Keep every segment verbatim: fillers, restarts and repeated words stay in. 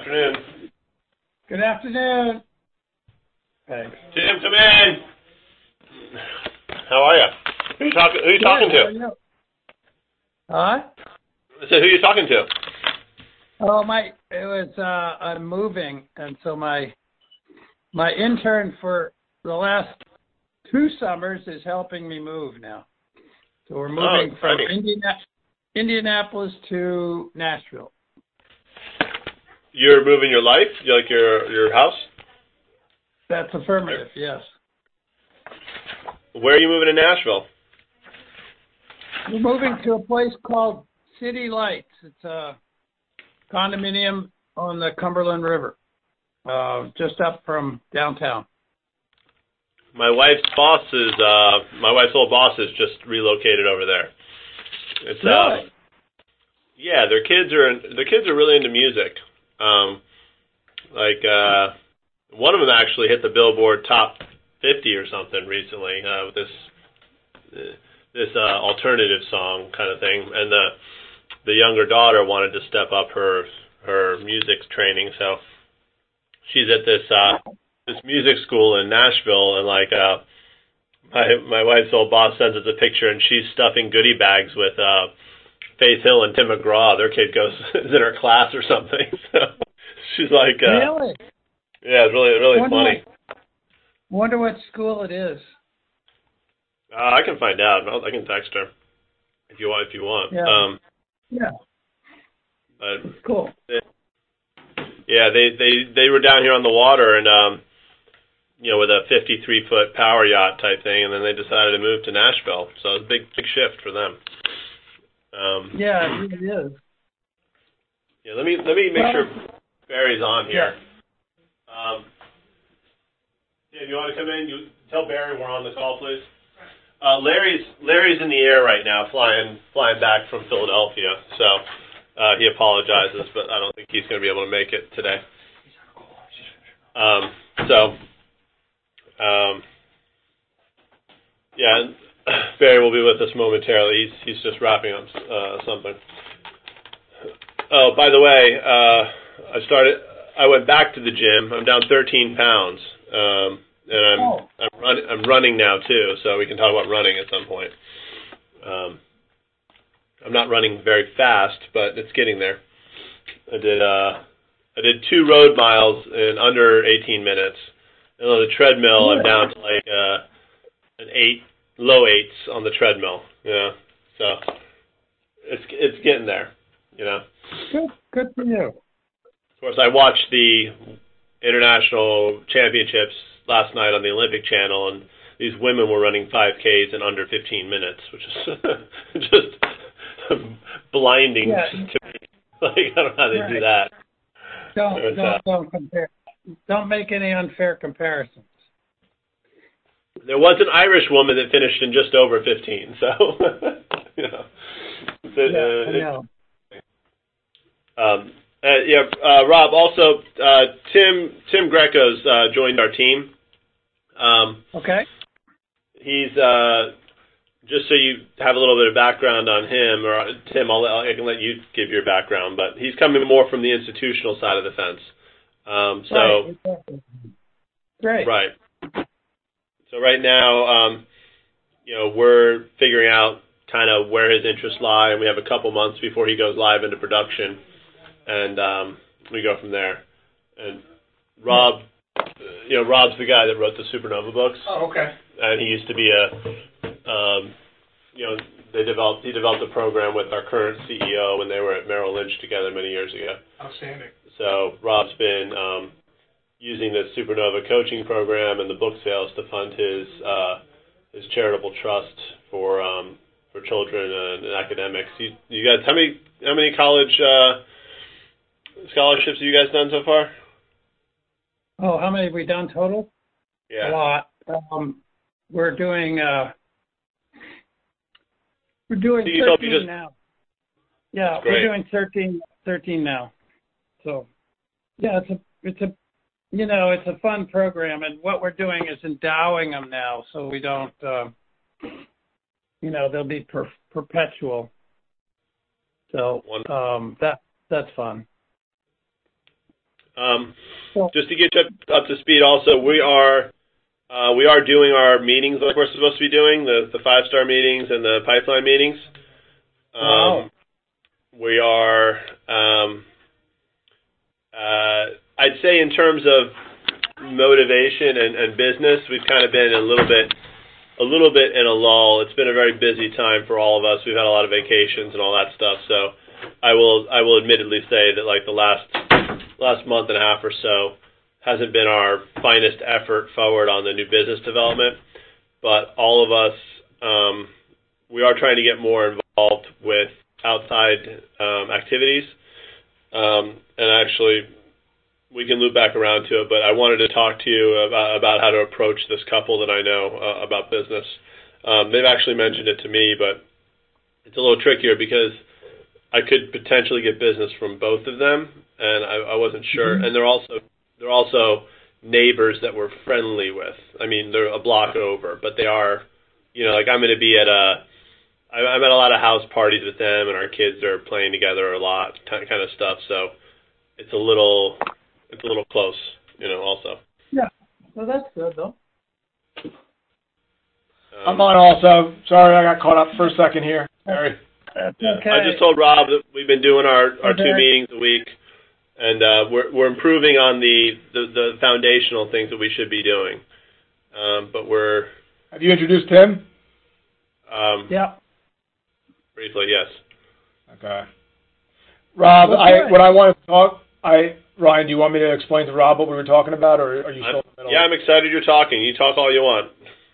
Afternoon. Good afternoon. Thanks. Tim, come in. How are you? Who are you talking? Who are you Good, talking how are to? you? Huh? I said, who are you talking to? Oh, my! It was uh, I'm moving, and so my my intern for the last two summers is helping me move now. So we're moving Oh, from exciting. Indiana, Indianapolis to Nashville. You're moving your life, You like your your house. That's affirmative. Yes. Where are you moving to Nashville? We're moving to a place called City Lights. It's a condominium on the Cumberland River, uh, just up from downtown. My wife's boss is uh, my wife's old boss is just relocated over there. It's Really? uh, yeah, their kids are their kids are really into music. Um, like uh, one of them actually hit the Billboard top fifty or something recently uh, with this this uh, alternative song kind of thing, and the the younger daughter wanted to step up her her music training, so she's at this uh, this music school in Nashville, and like uh, my my wife's old boss sends us a picture, and she's stuffing goodie bags with uh, Faith Hill and Tim McGraw. Their kid goes is in her class or something. So she's like, uh, Really? yeah, it's really really Wonder funny. What, wonder what school it is. Uh, I can find out. I'll, I can text her if you want. If you want. Yeah. Um, Yeah. but It's cool. yeah, they they they were down here on the water, and um, you know, with a fifty-three foot power yacht type thing, and then they decided to move to Nashville. So it was a big big shift for them. Um, Yeah, it really is. yeah, let me let me make Well, sure Barry's on here. Yeah. Um, yeah, if you want to come in, you tell Barry we're on the call, please. Uh, Larry's Larry's in the air right now, flying flying back from Philadelphia. So uh, he apologizes, but I don't think he's going to be able to make it today. Um, so um, yeah, Barry will be with us momentarily. He's he's just wrapping up uh, something. Oh, by the way, uh, I started. I went back to the gym. I'm down thirteen pounds. Um, And I'm Oh. I'm, run, I'm running now too, so we can talk about running at some point. Um, I'm not running very fast, but it's getting there. I did uh, I did two road miles in under eighteen minutes, and on the treadmill I'm down to like uh, an eight, low eights on the treadmill. Yeah, so it's it's getting there. You know. Good. Good for you. Of course, I watched the international championships last night on the Olympic Channel, and these women were running five Ks in under fifteen minutes, which is just blinding Yeah. to me. Like, I don't know how they Right. do that. Don't But, don't uh, don't compare. Don't make any unfair comparisons. there was an Irish woman that finished in just over fifteen, so, you know. It's, Yeah, uh, I know. Um, uh, yeah, uh, Rob, also, uh, Tim Tim Greco's uh, joined our team. Um, Okay. he's, uh, just so you have a little bit of background on him, or Tim, I'll, I can let you give your background, but he's coming more from the institutional side of the fence. Um, so, Right. Exactly. Great. right. So right now, um, you know, we're figuring out kind of where his interests lie, and we have a couple months before he goes live into production, and um, we go from there. And Rob, you know, Rob's the guy that wrote the Supernova books. Oh, okay. And he used to be a, um, you know, they developed he developed a program with our current C E O when they were at Merrill Lynch together many years ago. Outstanding. So Rob's been um, using the Supernova coaching program and the book sales to fund his uh, his charitable trust for um, for children and, and academics. You, you guys, how many how many college uh, scholarships have you guys done so far? Oh, how many have we done total? Yeah. A lot. Um, we're doing uh, we're doing So you told me thirteen just- now. Yeah, Great. we're doing thirteen, thirteen now. So, yeah, it's a it's a you know it's a fun program, and what we're doing is endowing them now, so we don't uh, you know they'll be per- perpetual. So um, that that's fun. Um, Cool. just to get you up, up to speed, also, we are uh, we are doing our meetings like we're supposed to be doing, the, the five-star meetings and the pipeline meetings. Um, Wow. We are, um, uh, I'd say in terms of motivation and, and business, we've kind of been a little bit a little bit in a lull. It's been a very busy time for all of us. We've had a lot of vacations and all that stuff. So I will I will admittedly say that like the last last month and a half or so hasn't been our finest effort forward on the new business development. But all of us, um, we are trying to get more involved with outside um, activities. Um, and actually, we can loop back around to it, but I wanted to talk to you about, about how to approach this couple that I know uh, about business. Um, they've actually mentioned it to me, but it's a little trickier because I could potentially get business from both of them, and I, I wasn't sure. Mm-hmm. And they're also they're also neighbors that we're friendly with. I mean, they're a block over, but they are, you know, like I'm going to be at a, I'm at a lot of house parties with them, and our kids are playing together a lot, kind of stuff. So it's a little. It's a little close, you know, also. Yeah. Well, that's good, though. Um, I'm on also. Sorry, I got caught up for a second here. Sorry. That's yeah. okay. I just told Rob that we've been doing our, our okay. two meetings a week, and uh, we're we're improving on the, the, the foundational things that we should be doing. Um, but we're... Have you introduced Tim? Um, yeah. Briefly, yes. Okay. Rob, Well, I what I want to talk... I Ryan, do you want me to explain to Rob what we were talking about, or are you still I'm, in the middle? Yeah, I'm excited you're talking. You talk all you want.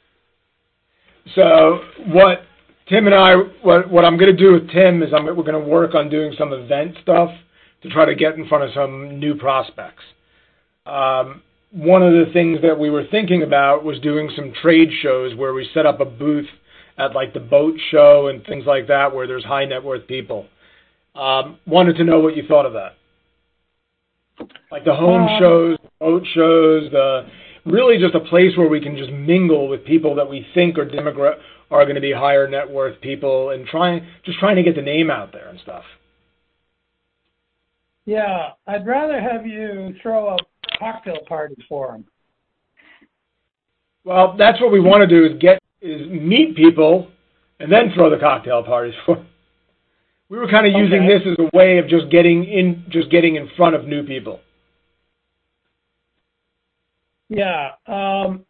So what Tim and I, what, what I'm going to do with Tim is I'm, we're going to work on doing some event stuff to try to get in front of some new prospects. Um, one of the things that we were thinking about was doing some trade shows where we set up a booth at like the boat show and things like that where there's high net worth people. Um, wanted to know what you thought of that. Like the home um, shows, boat shows, the really just a place where we can just mingle with people that we think are demogra- are going to be higher net worth people, and trying just trying to get the name out there and stuff. Yeah, I'd rather have you throw a cocktail party for them. Well, that's what we want to do is get is meet people and then throw the cocktail parties for them. We were kind of okay. using this as a way of just getting in, just getting in front of new people. Yeah, um,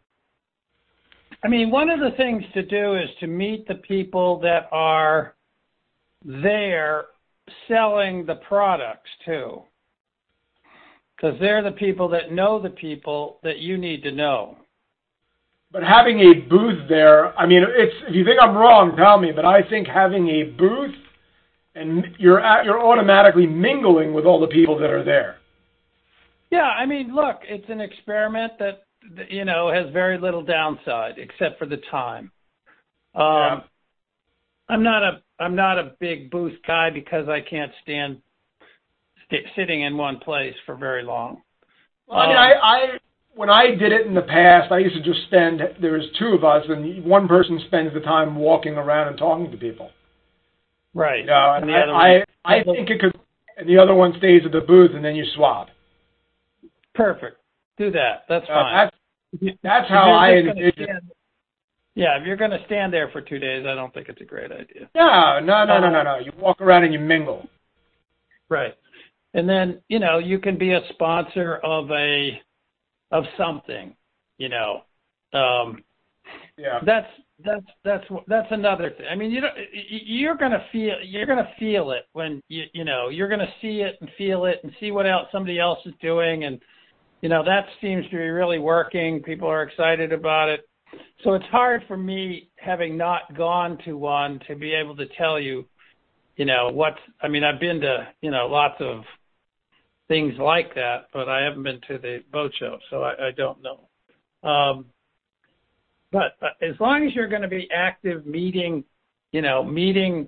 I mean, one of the things to do is to meet the people that are there selling the products too, because they're the people that know the people that you need to know. But having a booth there, I mean, it's if you think I'm wrong, tell me. But I think having a booth. And you're at, you're automatically mingling with all the people that are there. Yeah, I mean, look, it's an experiment that, you know, has very little downside except for the time. Um, yeah. I'm not a I'm not a big booth guy because I can't stand st- sitting in one place for very long. Well, I mean, um, I, I when I did it in the past, I used to just spend. There was two of us, and one person spends the time walking around and talking to people. Right. You know, and, and the I, other I, I think it could, and the other one stays at the booth, and then you swap. Perfect. Do that. That's uh, fine. That's, that's how I envision it. Yeah, if you're going to stand there for two days, I don't think it's a great idea. No, no, no, no, no, no. You walk around and you mingle. Right. And then, you know, you can be a sponsor of a, of something, you know. Um, yeah. That's, That's that's that's another thing. I mean, you know, you're gonna feel you're gonna feel it when you you know you're gonna see it and feel it and see what else somebody else is doing, and you know that seems to be really working. People are excited about it, so it's hard for me, having not gone to one, to be able to tell you, you know, what's. I mean, I've been to you know lots of things like that, but I haven't been to the boat show, so I, I don't know. Um, But uh, as long as you're going to be active, meeting, you know, meeting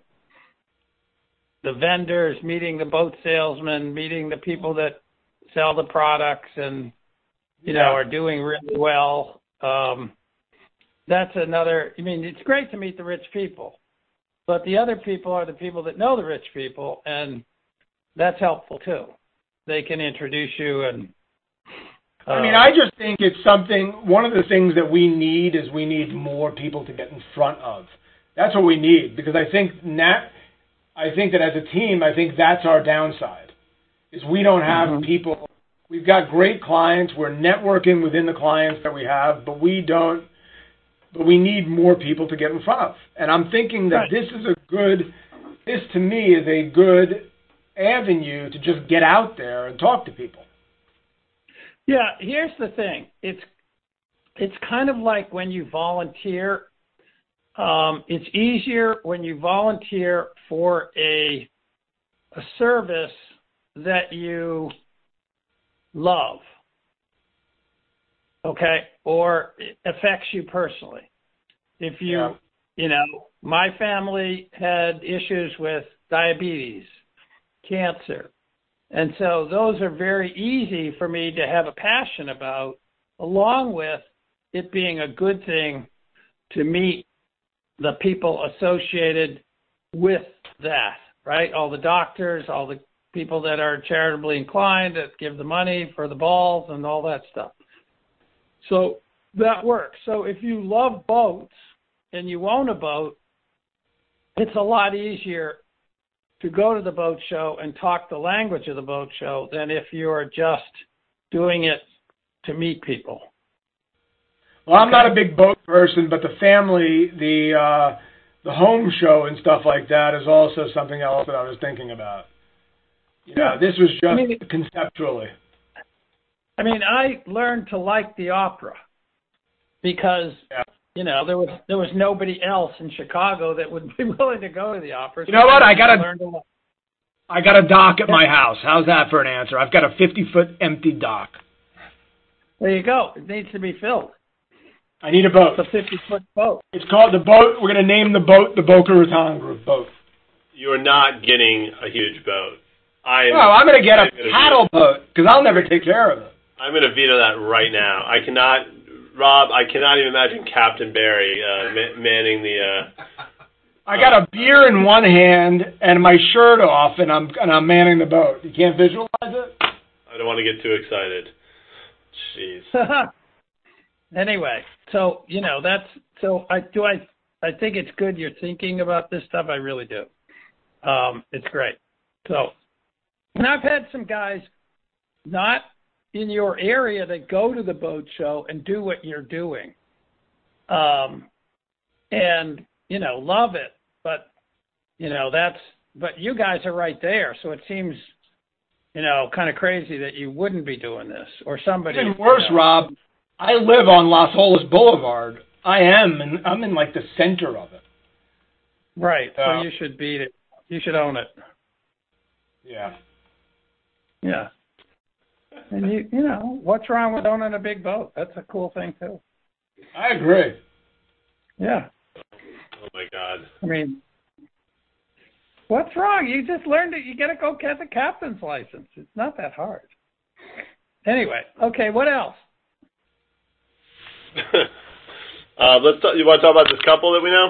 the vendors, meeting the boat salesmen, meeting the people that sell the products and, you yeah. know, are doing really well, um, that's another, I mean, it's great to meet the rich people, but the other people are the people that know the rich people, and that's helpful too. they can introduce you. And uh, I mean, I just think it's something. One of the things that we need is we need more people to get in front of. That's what we need, because I think nat, I think that as a team, I think that's our downside, is we don't have mm-hmm. people. We've got great clients. We're networking within the clients that we have, but we don't. But we need more people to get in front of. And I'm thinking that right. this is a good. This to me is a good avenue to just get out there and talk to people. Yeah, here's the thing. It's it's kind of like when you volunteer. Um, it's easier when you volunteer for a a service that you love, okay, or it affects you personally. If you, yeah. you know, my family had issues with diabetes, cancer, and so those are very easy for me to have a passion about, along with it being a good thing to meet the people associated with that, right? All the doctors, all the people that are charitably inclined, that give the money for the balls and all that stuff. So that works. So if you love boats and you own a boat, it's a lot easier to go to the boat show and talk the language of the boat show than if you're just doing it to meet people. Well, I'm okay. not a big boat person, but the family, the uh, the home show and stuff like that is also something else that I was thinking about. You know, yeah. this was just I mean, conceptually. I mean, I learned to like the opera because, yeah. you know, there was there was nobody else in Chicago that would be willing to go to the opera. So you know what? I got a, I got a dock at my house. How's that for an answer? I've got a fifty-foot empty dock. There you go. It needs to be filled. I need a boat. It's a fifty-foot boat. It's called the boat. We're going to name the boat the Boca Raton Group boat. You're not getting a huge boat. I no, I'm going to get a paddle boat because I'll never take care of it. I'm going to veto that right now. I cannot, Rob, I cannot even imagine Captain Barry uh, ma- manning the... Uh, I got uh, a beer in one hand and my shirt off, and I'm and I'm manning the boat. You can't visualize it? I don't want to get too excited. Jeez. Anyway, so, you know, that's... So I do I, I think it's good you're thinking about this stuff. I really do. Um, it's great. So... And I've had some guys not in your area that go to the boat show and do what you're doing. Um, and, you know, love it. But, you know, that's, but you guys are right there. So it seems, you know, kind of crazy that you wouldn't be doing this or somebody. Even worse, you know, Rob, I live on Las Olas Boulevard. I am, and I'm in like the center of it. Right. Uh, so you should beat it. You should own it. Yeah. Yeah. And, you you know, what's wrong with owning a big boat? That's a cool thing, too. I agree. Yeah. Oh, my God. I mean, what's wrong? You just learned it. You got to go get the captain's license. It's not that hard. Anyway, okay, what else? uh, let's talk, you want to talk about this couple that we know?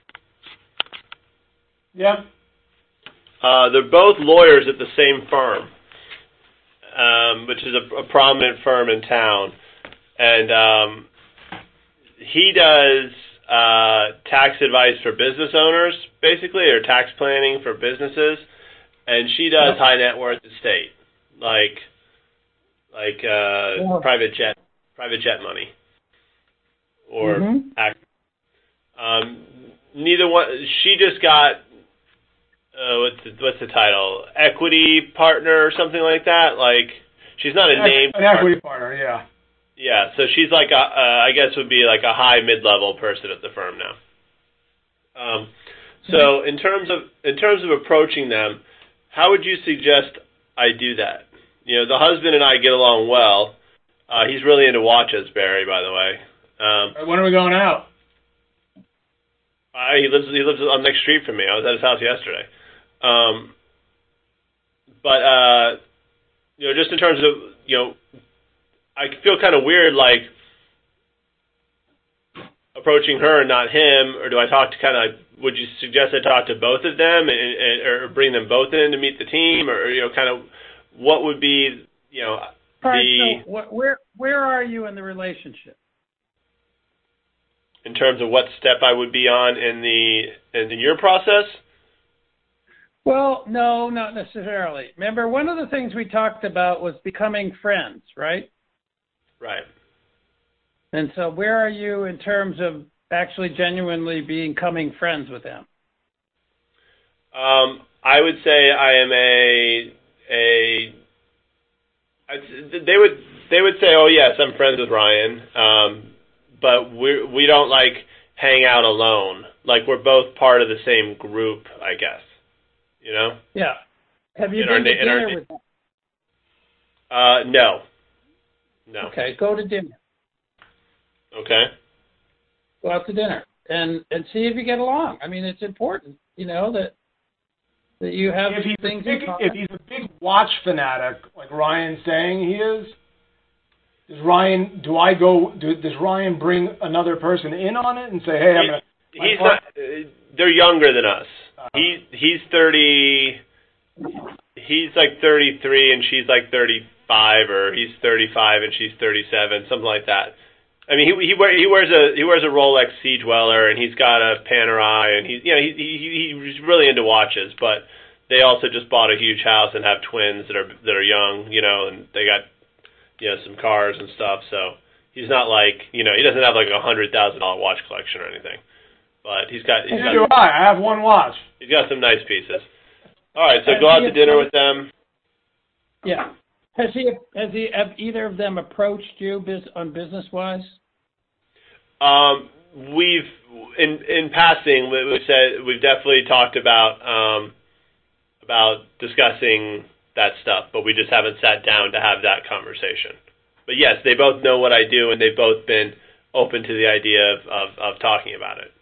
Yeah. Uh, they're both lawyers at the same firm. Um, which is a, a prominent firm in town, and um, he does uh, tax advice for business owners, basically, or tax planning for businesses, and she does yeah. high net worth estate, like like uh, yeah. private jet, private jet money, or mm-hmm. act. Um, neither one. She just got. Uh, what's the, what's the title? Equity partner or something like that? Like, she's not a named An equity partner, yeah. Yeah, so she's like, a, uh, I guess would be like a high mid-level person at the firm now. Um, so in terms of in terms of approaching them, how would you suggest I do that? You know, the husband and I get along well. Uh, he's really into watches, Barry, by the way. Um, when are we going out? I, he lives he lives on the next street from me. I was at his house yesterday. Um, but, uh, you know, just in terms of, you know, I feel kind of weird, like, approaching her and not him, or do I talk to kind of, would you suggest I talk to both of them, and, and, or bring them both in to meet the team, or, you know, kind of, what would be, you know, All right, the so what, where where are you in the relationship? in terms of what step I would be on in the in your process? Well, no, not necessarily. Remember, one of the things we talked about was becoming friends, right? Right. And so where are you in terms of actually genuinely becoming friends with them? Um, I would say I am a a. I, they would they would say, oh yes, I'm friends with Ryan, um, but we we don't like hang out alone. Like we're both part of the same group, I guess. You know? Yeah. Have you in been our, to in dinner our, with them? Uh, no. No. Okay, go to dinner. Okay. Go out to dinner and and see if you get along. I mean, it's important, you know, that that you have If he's, things a big, in common. if he's a big watch fanatic, like Ryan's saying he is, does Ryan? Do I go? Do, does Ryan bring another person in on it and say, "Hey, I'm gonna"? He's not. Uh, they're younger than us. Uh, he he's thirty. He's like thirty-three and she's like thirty-five, or he's thirty-five and she's thirty-seven, something like that. I mean, he he, wear, he wears a he wears a Rolex Sea Dweller, and he's got a Panerai, and he's you know he, he he's really into watches. But they also just bought a huge house and have twins that are that are young, you know, and they got you know some cars and stuff. So he's not like you know he doesn't have like a hundred thousand dollar watch collection or anything. But he's got he's got do I. I have one watch. He's got some nice pieces. All right, so Has go out he to dinner approached- with them. Yeah. Has he has he have either of them approached you bus- on business wise? Um, we've in in passing we- we've said we've definitely talked about um, about discussing that stuff, but we just haven't sat down to have that conversation. But yes, they both know what I do, and they've both been open to the idea of, of, of talking about it.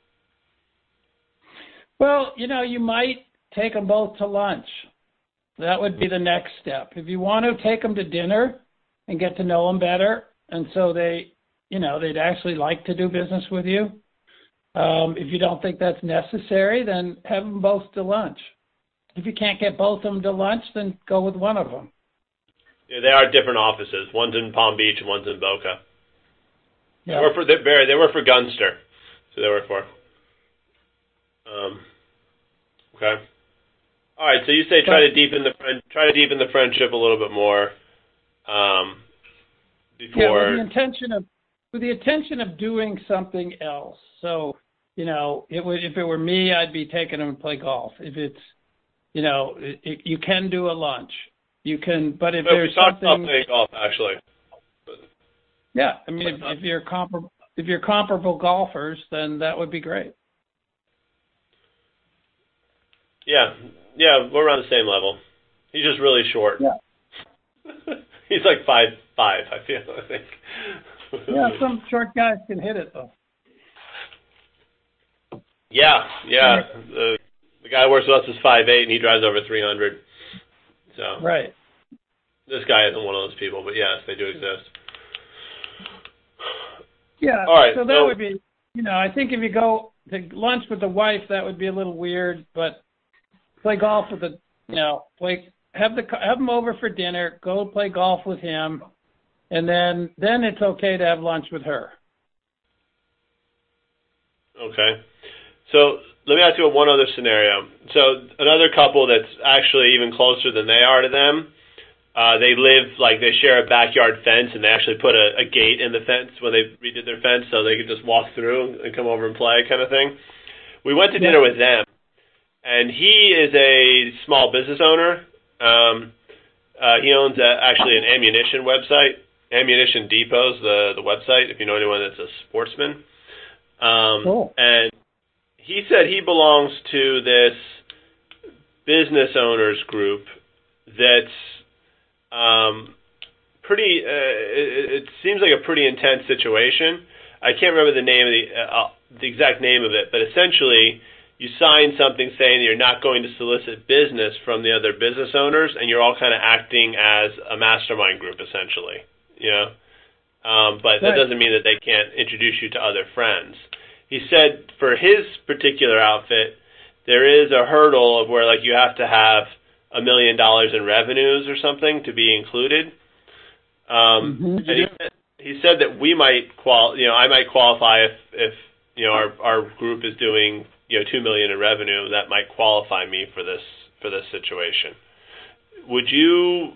Well, you know, you might take them both to lunch. That would be the next step. If you want to take them to dinner and get to know them better, and so they, you know, they'd actually like to do business with you. Um, if you don't think that's necessary, then have them both to lunch. If you can't get both of them to lunch, then go with one of them. Yeah, they are different offices. One's in Palm Beach and one's in Boca. Yeah. They work for they, they work for Gunster, so they work for. Um, okay. All right. So you say try to deepen the friend, try to deepen the friendship a little bit more. Um, before. Yeah, with the intention of with the intention of doing something else. So you know, it would if it were me, I'd be taking them to play golf. If it's you know, it, it, you can do a lunch. You can, but if but there's we talked something, about playing golf actually. But, yeah, I mean, if, if you're comparable, if you're comparable golfers, then that would be great. Yeah, yeah, we're around the same level. He's just really short. Yeah. He's like five five. I feel. I think. Yeah, some short guys can hit it though. Yeah, yeah. The, the guy who works with us is five eight, and he drives over three hundred. So Right. this guy isn't one of those people, but yes, they do exist. Yeah. All right, So that so- would be, you know, I think if you go to lunch with the wife, that would be a little weird. But play golf with the, you know, play have the have him over for dinner. Go play golf with him, and then then it's okay to have lunch with her. Okay. So let me ask you one other scenario. So another couple that's actually even closer than they are to them, uh, they live, like they share a backyard fence, and they actually put a, a gate in the fence when they redid their fence so they could just walk through and come over and play kind of thing. We went to dinner with them, and he is a small business owner. Um, uh, he owns a, actually an ammunition website, Ammunition Depot's the, the website, if you know anyone that's a sportsman. Um, Cool. And he said he belongs to this business owners group that's um, pretty. Uh, it, it seems like a pretty intense situation. I can't remember the name of the uh, the exact name of it, but essentially, you sign something saying that you're not going to solicit business from the other business owners, and you're all kind of acting as a mastermind group, essentially. You know, um, but that Right. doesn't mean that they can't introduce you to other friends. He said for his particular outfit, there is a hurdle of where like you have to have a million dollars in revenues or something to be included. Um, Mm-hmm. and he said, he said that we might qual, you know, I might qualify if, if you know, our our group is doing, you know, two million in revenue. That might qualify me for this for this situation. Would you?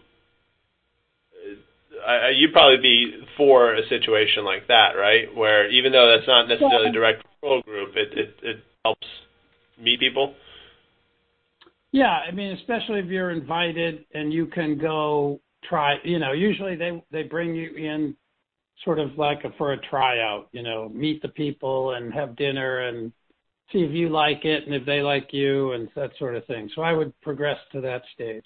Uh, you'd probably be for a situation like that, right? Where even though that's not necessarily a direct referral group, it, it it helps meet people. Yeah, I mean, especially if you're invited and you can go try. You know, usually they they bring you in sort of like a, for a tryout. You know, meet the people and have dinner and see if you like it and if they like you and that sort of thing. So I would progress to that stage.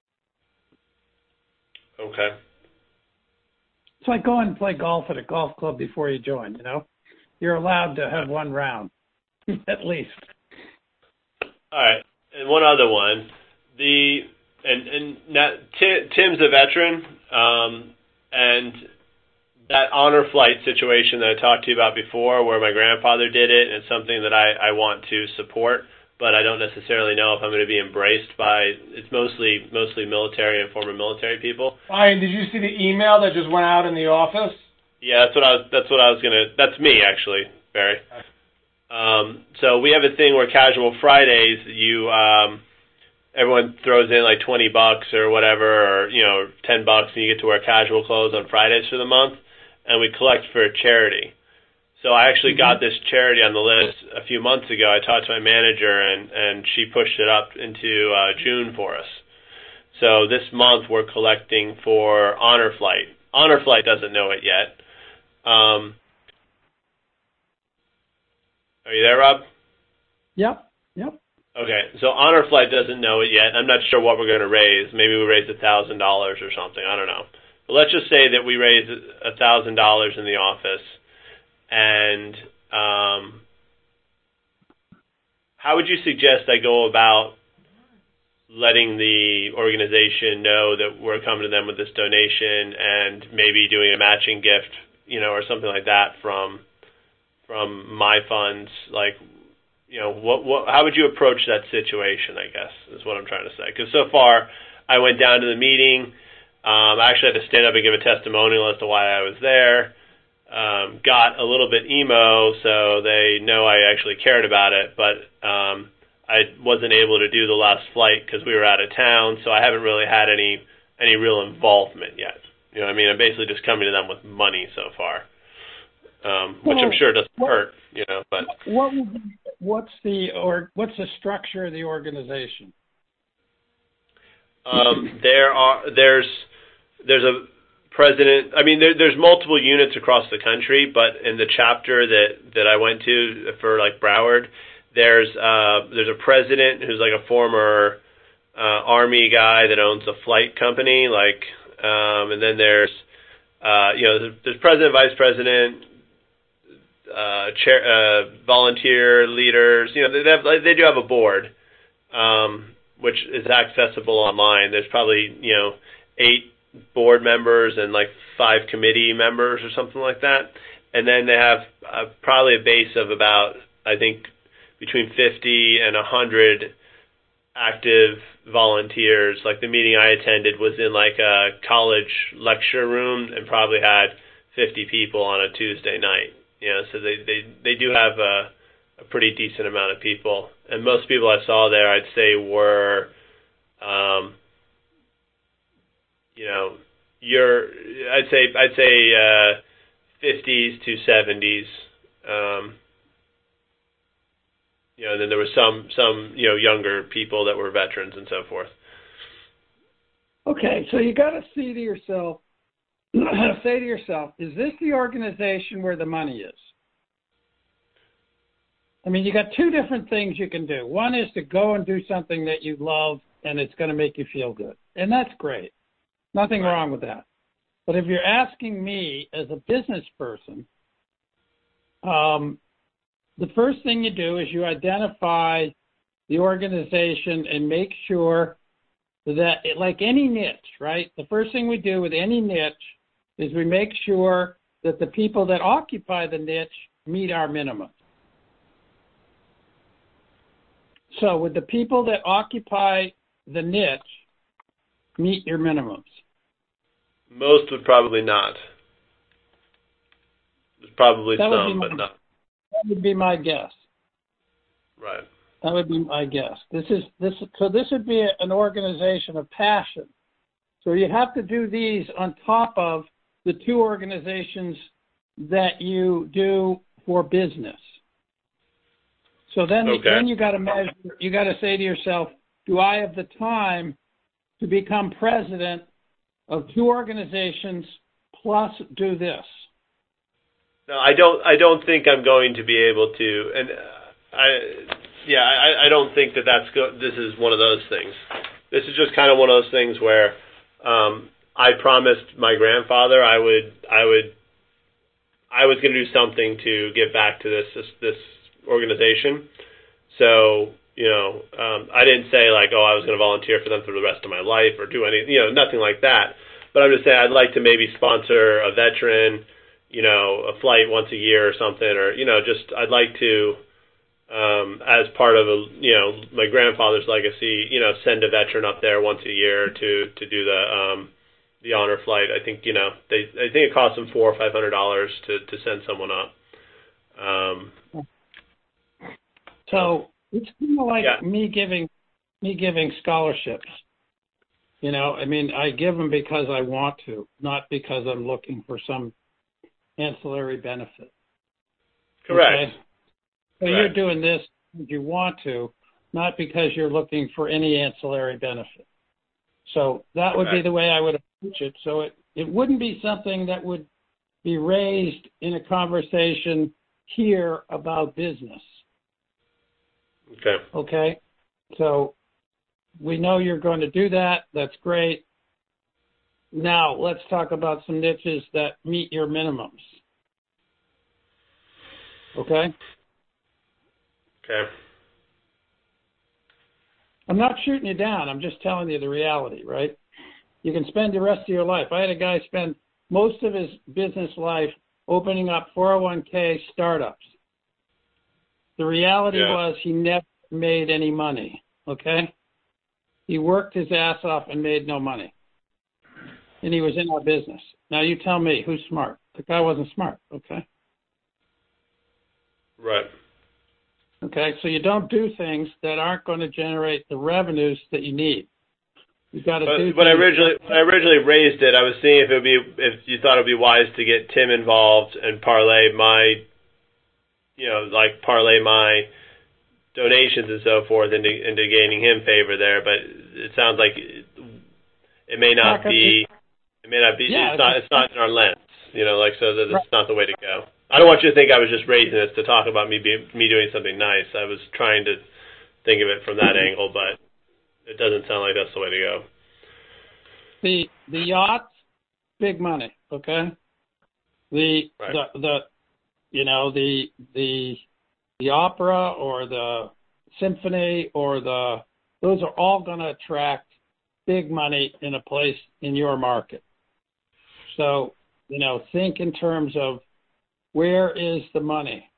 Okay. It's like going and play golf at a golf club before you join, you know? You're allowed to have one round, at least. All right. And one other one. The and, and now, Tim, Tim's a veteran, um, and that honor flight situation that I talked to you about before where my grandfather did it, and it's something that I, I want to support, but I don't necessarily know if I'm going to be embraced by, it's mostly mostly military and former military people. Ryan, did you see the email that just went out in the office? Yeah, that's what I was, that's what I was going to, that's me actually, Barry. Um, so we have a thing where Casual Fridays, you, um, everyone throws in like twenty bucks or whatever, or, you know, ten bucks, and you get to wear casual clothes on Fridays for the month, and we collect for a charity. So I actually got this charity on the list a few months ago. I talked to my manager, and, and she pushed it up into uh, June for us. So this month we're collecting for Honor Flight. Honor Flight doesn't know it yet. Um, are you there, Rob? Yep, yep. Okay, so Honor Flight doesn't know it yet. I'm not sure what we're going to raise. Maybe we raise one thousand dollars or something. I don't know. But let's just say that we raise one thousand dollars in the office. And um, how would you suggest I go about letting the organization know that we're coming to them with this donation and maybe doing a matching gift, you know, or something like that from from my funds? Like, you know, what what how would you approach that situation, I guess, is what I'm trying to say. Because so far, I went down to the meeting. Um, I actually had to stand up and give a testimonial as to why I was there. Um, got a little bit emo, so they know I actually cared about it, but um, I wasn't able to do the last flight because we were out of town, so I haven't really had any any real involvement yet. You know what I mean? I'm basically just coming to them with money so far, um, which I'm sure doesn't what, hurt, you know. But what will be, what's the or what's the structure of the organization? Um, there are there's there's a president. I mean, there, there's multiple units across the country, but in the chapter that, that I went to for like Broward, there's uh, there's a president who's like a former uh, Army guy that owns a flight company, like, um, and then there's uh, you know there's, there's president, vice president, uh, chair, uh, volunteer leaders. You know, they have, they do have a board, um, which is accessible online. There's probably you know eight board members and like five committee members or something like that. And then they have uh, probably a base of about, I think, between fifty and one hundred active volunteers. Like the meeting I attended was in like a college lecture room and probably had fifty people on a Tuesday night. You know, so they, they, they do have a, a pretty decent amount of people. And most people I saw there, I'd say, were um, you know, you're, I'd say, I'd say, uh, fifties to seventies. Um, you know, and then there was some, some, you know, younger people that were veterans and so forth. Okay, so you got to see to yourself, say to yourself, is this the organization where the money is? I mean, you got two different things you can do. One is to go and do something that you love and it's going to make you feel good. And that's great. Nothing wrong with that. But if you're asking me as a business person, um, the first thing you do is you identify the organization and make sure that, it, like any niche, right? The first thing we do with any niche is we make sure that the people that occupy the niche meet our minimum. So with the people that occupy the niche, meet your minimums? Most would probably not. There's probably That would be some, my- but not. That would be my guess. Right. That would be my guess. This is this. So this would be an organization of passion. So you have to do these on top of the two organizations that you do for business. So then, Okay. then you got to measure. You got to say to yourself, do I have the time to become president of two organizations plus do this? No, I don't. I don't think I'm going to be able to. And uh, I, yeah, I, I don't think that that's go- this is one of those things. This is just kind of one of those things where um, I promised my grandfather I would, I would, I was going to do something to give back to this this, this organization. So you know, um, I didn't say like, oh, I was going to volunteer for them for the rest of my life or do any, you know, nothing like that. But I'm just saying I'd like to maybe sponsor a veteran, you know, a flight once a year or something, or, you know, just I'd like to, um, as part of, a, you know, my grandfather's legacy, you know, send a veteran up there once a year to, to do the, um, the honor flight. I think, you know, they, I think it costs them four or five hundred dollars to, to send someone up. Um, so it's kind of like yeah. me giving, me giving scholarships. You know, I mean, I give them because I want to, not because I'm looking for some ancillary benefit. Correct. Okay? So you're doing this because you want to, not because you're looking for any ancillary benefit. So that would Correct. be the way I would approach it. So it, it wouldn't be something that would be raised in a conversation here about business. Okay. Okay? So we know you're going to do that. That's great. Now let's talk about some niches that meet your minimums. Okay? Okay. I'm not shooting you down. I'm just telling you the reality, right? You can spend the rest of your life. I had a guy spend most of his business life opening up four oh one k startups. The reality Yeah. was he never made any money, okay? He worked his ass off and made no money. And he was in our business. Now you tell me who's smart. The guy wasn't smart, okay? Right. Okay, so you don't do things that aren't going to generate the revenues that you need. You got to But do. when I things- originally when I originally raised it, I was seeing if it would be if you thought it would be wise to get Tim involved and parlay my, you know, like parlay my donations and so forth into into gaining him favor there. But it sounds like it, it may not be it may not be Yeah, it's not it's not in our lens, you know, like so that it's Right. not the way to go. I don't want you to think I was just raising this to talk about me being, me doing something nice. I was trying to think of it from that angle, but it doesn't sound like that's the way to go. The the yachts, big money, okay? The Right. the the you know, the the the opera or the symphony or the those are all going to attract big money in a place in your market. So, you know, think in terms of where is the money?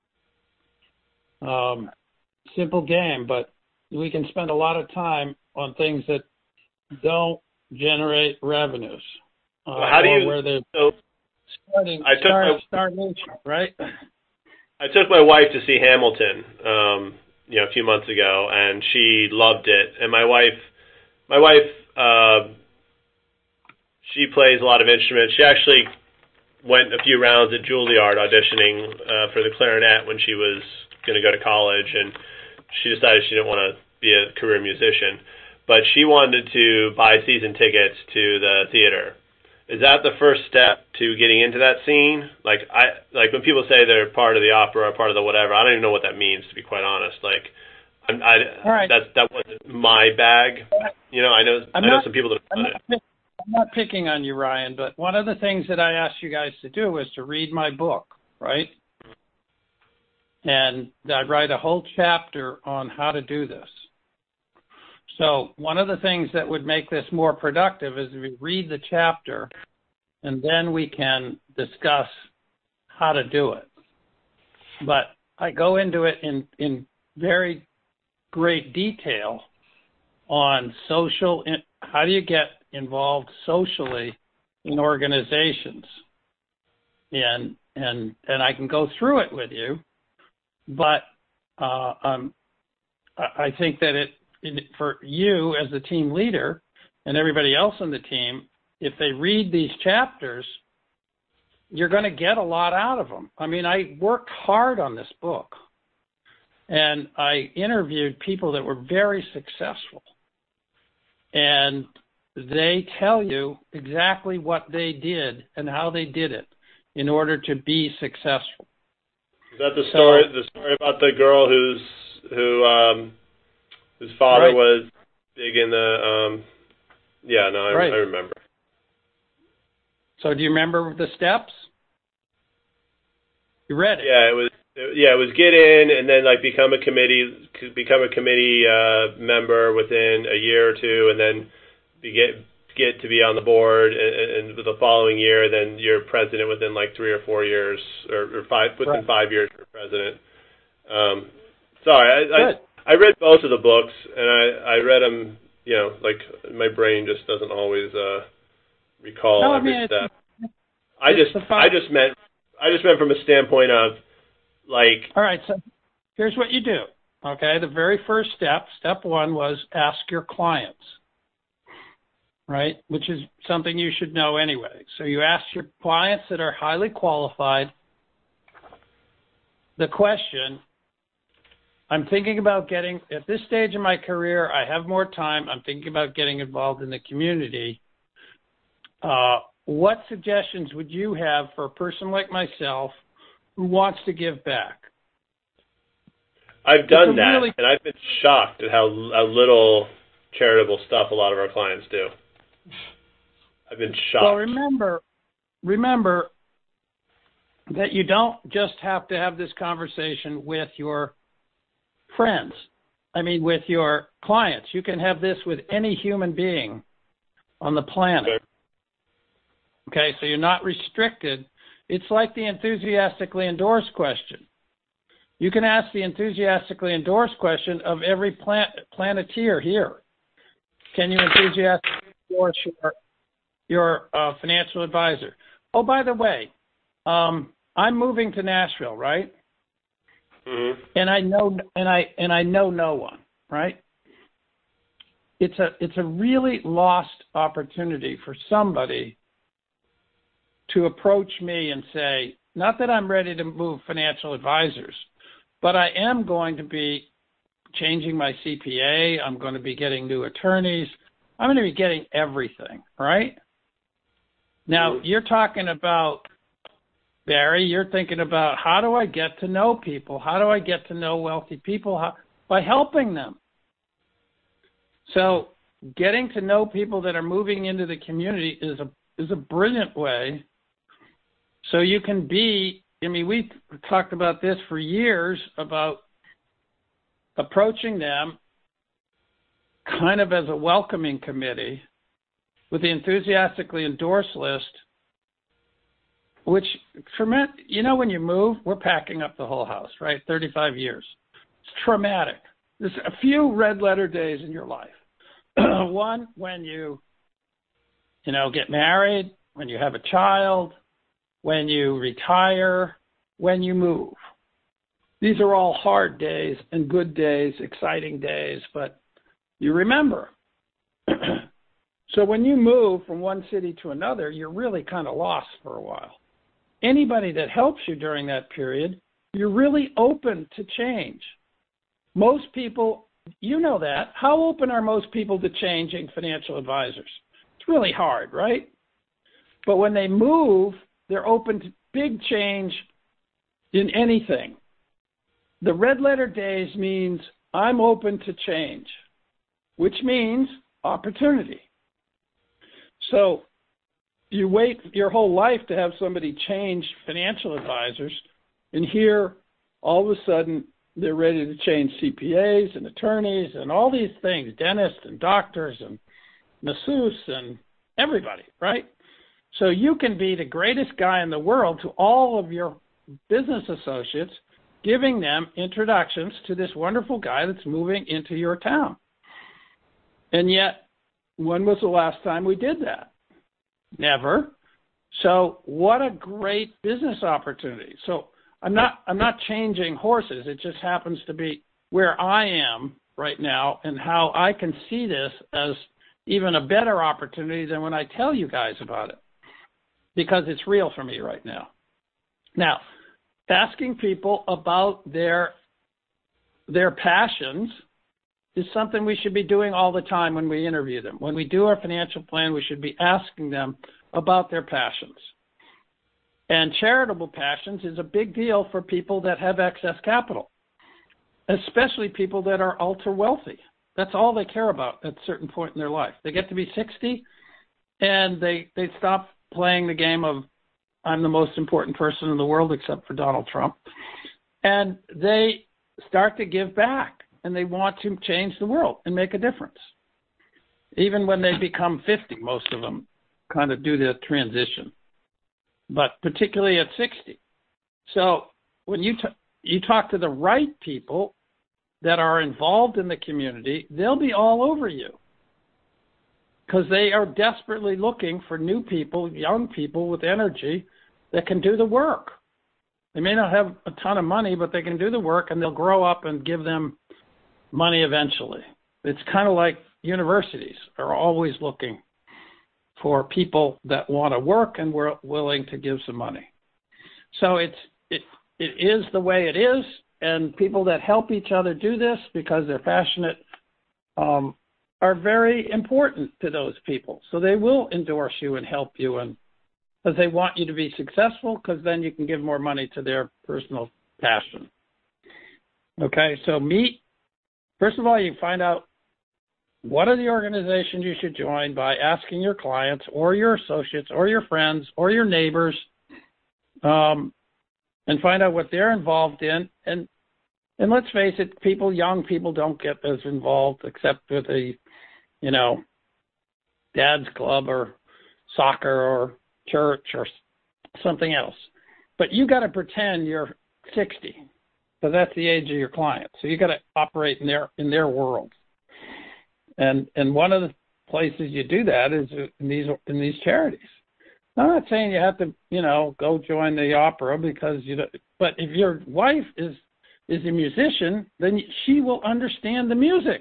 Um, simple game, but we can spend a lot of time on things that don't generate revenues. Uh, Well, how do or you- where they're So starting, I took start, my- starvation, right? I took my wife to see Hamilton, um, you know, a few months ago, and she loved it. And my wife, my wife, uh, she plays a lot of instruments. She actually went a few rounds at Juilliard auditioning uh, for the clarinet when she was going to go to college, and she decided she didn't want to be a career musician. But she wanted to buy season tickets to the theater. Is that the first step to getting into that scene? Like I like when people say they're part of the opera or part of the whatever, I don't even know what that means, to be quite honest. Like I'm, I All right. that that wasn't my bag. You know, I know I'm I know not- some people that have I'm done not, it. pick, I'm not picking on you, Ryan, but one of the things that I asked you guys to do was to read my book, right? And I write a whole chapter on how to do this. So one of the things that would make this more productive is if we read the chapter, and then we can discuss how to do it. But I go into it in, in very great detail on social how do you get involved socially in organizations? And and and I can go through it with you, but uh, um, I think that it, it for you as the team leader and everybody else on the team, if they read these chapters, you're going to get a lot out of them. I mean, I worked hard on this book, and I interviewed people that were very successful, and they tell you exactly what they did and how they did it in order to be successful. Is that the story? So, the story about the girl who's who um, whose father right. was big in the. Um, yeah, no, I, right. I remember. So, do you remember the steps? You read it. Yeah, it was. Yeah, it was get in and then like become a committee, become a committee uh, member within a year or two, and then be get get to be on the board, and, and the following year, then you're president within like three or four years, or, or five within right. five years you're president. Um, sorry, I, I I read both of the books, and I I read them. You know, like my brain just doesn't always uh, recall no, every I mean, step. It's, I just I just meant I just meant from a standpoint of like. All right, so here's what you do. Okay, the very first step, step one, was ask your clients. Right, which is something you should know anyway. So you ask your clients that are highly qualified the question, I'm thinking about getting, at this stage in my career, I have more time, I'm thinking about getting involved in the community. Uh, what suggestions would you have for a person like myself who wants to give back? I've done that, really, and I've been shocked at how, how little charitable stuff a lot of our clients do. I've been shocked. Well, remember, remember that you don't just have to have this conversation with your friends. I mean, with your clients. You can have this with any human being on the planet. Okay, okay so you're not restricted. It's like the enthusiastically endorsed question. You can ask the enthusiastically endorsed question of every plant, planeteer here. Can you enthusiastically endorse your, your uh, financial advisor? Oh, by the way, um, I'm moving to Nashville, right? Mm-hmm. And I know, and I and I know no one, right? It's a it's a really lost opportunity for somebody to approach me and say, not that I'm ready to move financial advisors, but I am going to be changing my C P A. I'm going to be getting new attorneys. I'm going to be getting everything, right? Now, mm-hmm. You're talking about, Barry, you're thinking about how do I get to know people? How do I get to know wealthy people? How, by helping them. So getting to know people that are moving into the community is a is a brilliant way. So you can be, I mean, we've talked about this for years, about approaching them kind of as a welcoming committee with the enthusiastically endorsed list, which, you know, when you move, we're packing up the whole house, right? thirty-five years. It's traumatic. There's a few red letter days in your life. One, when you, you know, get married, when you have a child, when you retire, when you move. These are all hard days and good days, exciting days, but you remember. So when you move from one city to another, you're really kind of lost for a while. Anybody that helps you during that period, you're really open to change. Most people, you know that. How open are most people to changing financial advisors? It's really hard, right? But when they move, they're open to big change in anything. The red letter days means I'm open to change, which means opportunity. So you wait your whole life to have somebody change financial advisors, and here, all of a sudden, they're ready to change C P As and attorneys and all these things, dentists and doctors and masseuse and everybody, right? So you can be the greatest guy in the world to all of your business associates, giving them introductions to this wonderful guy that's moving into your town. And yet, when was the last time we did that? Never. So what a great business opportunity. So I'm not I'm not changing horses. It just happens to be where I am right now and how I can see this as even a better opportunity than when I tell you guys about it, because it's real for me right now. Now, asking people about their their passions is something we should be doing all the time when we interview them. When we do our financial plan, we should be asking them about their passions. And charitable passions is a big deal for people that have excess capital, especially people that are ultra wealthy. That's all they care about at a certain point in their life. They get to be sixty and they, they stop playing the game of I'm the most important person in the world except for Donald Trump. And they start to give back and they want to change the world and make a difference. Even when they become fifty, most of them kind of do the transition, but particularly at sixty. So when you, t- you talk to the right people that are involved in the community, they'll be all over you because they are desperately looking for new people, young people with energy that can do the work. They may not have a ton of money, but they can do the work and they'll grow up and give them money eventually. It's kind of like universities are always looking for people that want to work and we're willing to give some money. So it's it it is the way it is, and people that help each other do this because they're passionate um, are very important to those people. So they will endorse you and help you, and because they want you to be successful, because then you can give more money to their personal passion. Okay, so meet. First of all, you find out what are the organizations you should join by asking your clients or your associates or your friends or your neighbors, um, and find out what they're involved in. And and let's face it, people, young people don't get as involved except with a, you know, dad's club or soccer or church or something else. But you got to pretend you're sixty, because that's the age of your client. So you got to operate in their in their world. And and one of the places you do that is in these in these charities. I'm not saying you have to, you know, go join the opera because you don't, but if your wife is is a musician, then she will understand the music.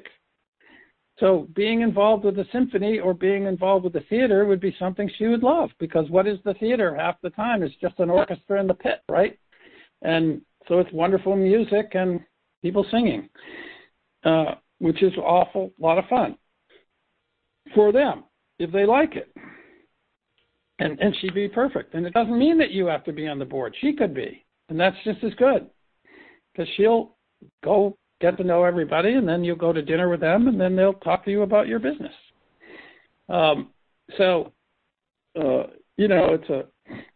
So being involved with the symphony or being involved with the theater would be something she would love, because what is the theater half the time? It's just an orchestra in the pit, right? And so it's wonderful music and people singing, uh, which is awful lot of fun for them if they like it. And and she'd be perfect. And it doesn't mean that you have to be on the board. She could be. And that's just as good, because she'll go get to know everybody, and then you'll go to dinner with them, and then they'll talk to you about your business. Um, so, uh, you know, it's a,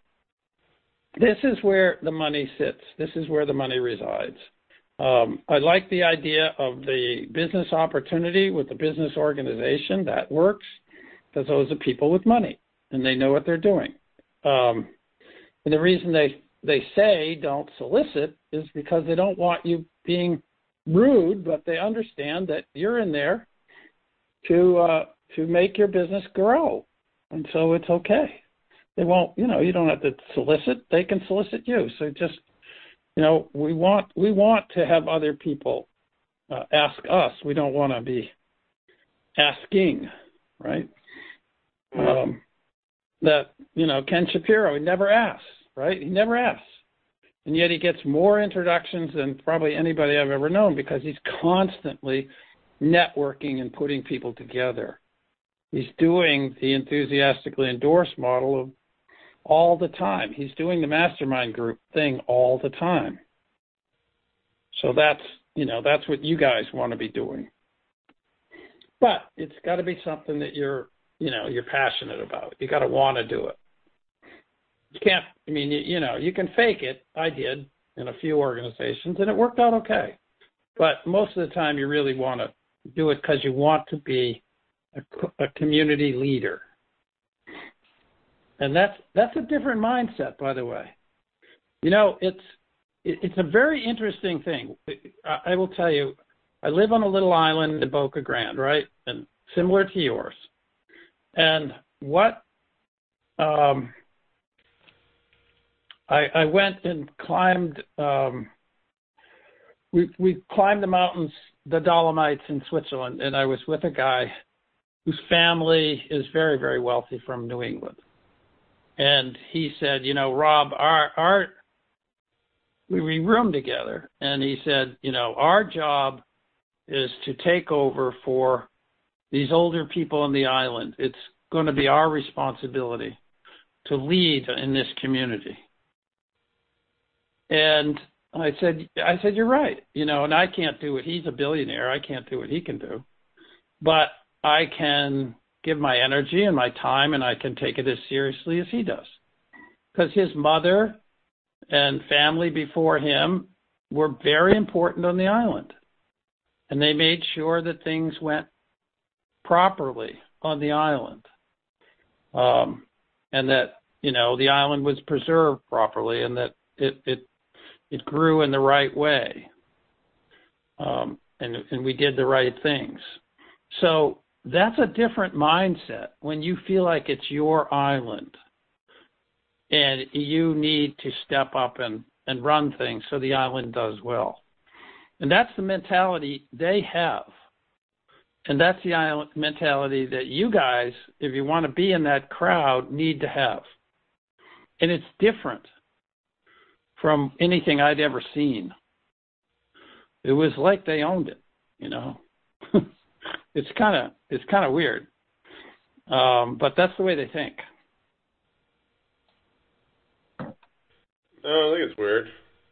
this is where the money sits. This is where the money resides. Um, I like the idea of the business opportunity with the business organization. That works because those are people with money, and they know what they're doing. Um, and the reason they, they say don't solicit is because they don't want you being rude, but they understand that you're in there to uh, to make your business grow, and so it's okay. They won't, you know, you don't have to solicit; they can solicit you. So just, you know, we want we want to have other people uh, ask us. We don't want to be asking, right? Um, that you know, Ken Shapiro, he never asks, right? He never asks. And yet he gets more introductions than probably anybody I've ever known, because he's constantly networking and putting people together. He's doing the enthusiastically endorsed model of all the time. He's doing the mastermind group thing all the time. So that's, you know, that's what you guys want to be doing. But it's got to be something that you're, you know, you're passionate about. You got to want to do it. You can't, I mean, you, you know, you can fake it. I did in a few organizations, and it worked out okay. But most of the time, you really want to do it because you want to be a, a community leader. And that's that's a different mindset, by the way. You know, it's it, it's a very interesting thing. I, I will tell you, I live on a little island in Boca Grande, right? And similar to yours. And what um, I, I went and climbed. Um, we we climbed the mountains, the Dolomites in Switzerland, and I was with a guy whose family is very, very wealthy from New England. And he said, you know, Rob, our our we, we roomed together, and he said, you know, our job is to take over for these older people on the island. It's going to be our responsibility to lead in this community. And I said, I said, you're right, you know, and I can't do it. He's a billionaire. I can't do what he can do, but I can give my energy and my time, and I can take it as seriously as he does, because his mother and family before him were very important on the island, and they made sure that things went properly on the island, um, and that, you know, the island was preserved properly, and that it it, it grew in the right way, um, and and we did the right things. So that's a different mindset when you feel like it's your island and you need to step up and, and run things so the island does well. And that's the mentality they have. And that's the island mentality that you guys, if you want to be in that crowd, need to have. And it's different from anything I'd ever seen. It was like they owned it, you know. It's kind of it's kind of weird, um, but that's the way they think. No, I think it's weird.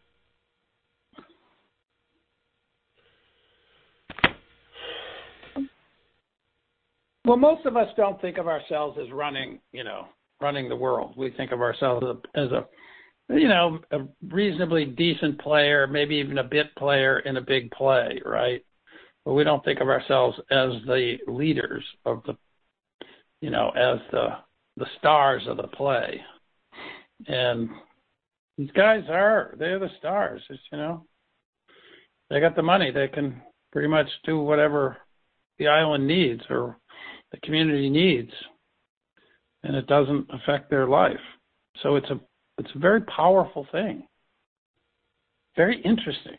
Well, most of us don't think of ourselves as running, you know, running the world. We think of ourselves as a, you know, a reasonably decent player, maybe even a bit player in a big play, right? But we don't think of ourselves as the leaders of the, you know, as the the stars of the play. And these guys are, they're the stars, it's, you know. They got the money. They can pretty much do whatever the island needs or the community needs, and it doesn't affect their life. So it's a it's a very powerful thing. Very interesting.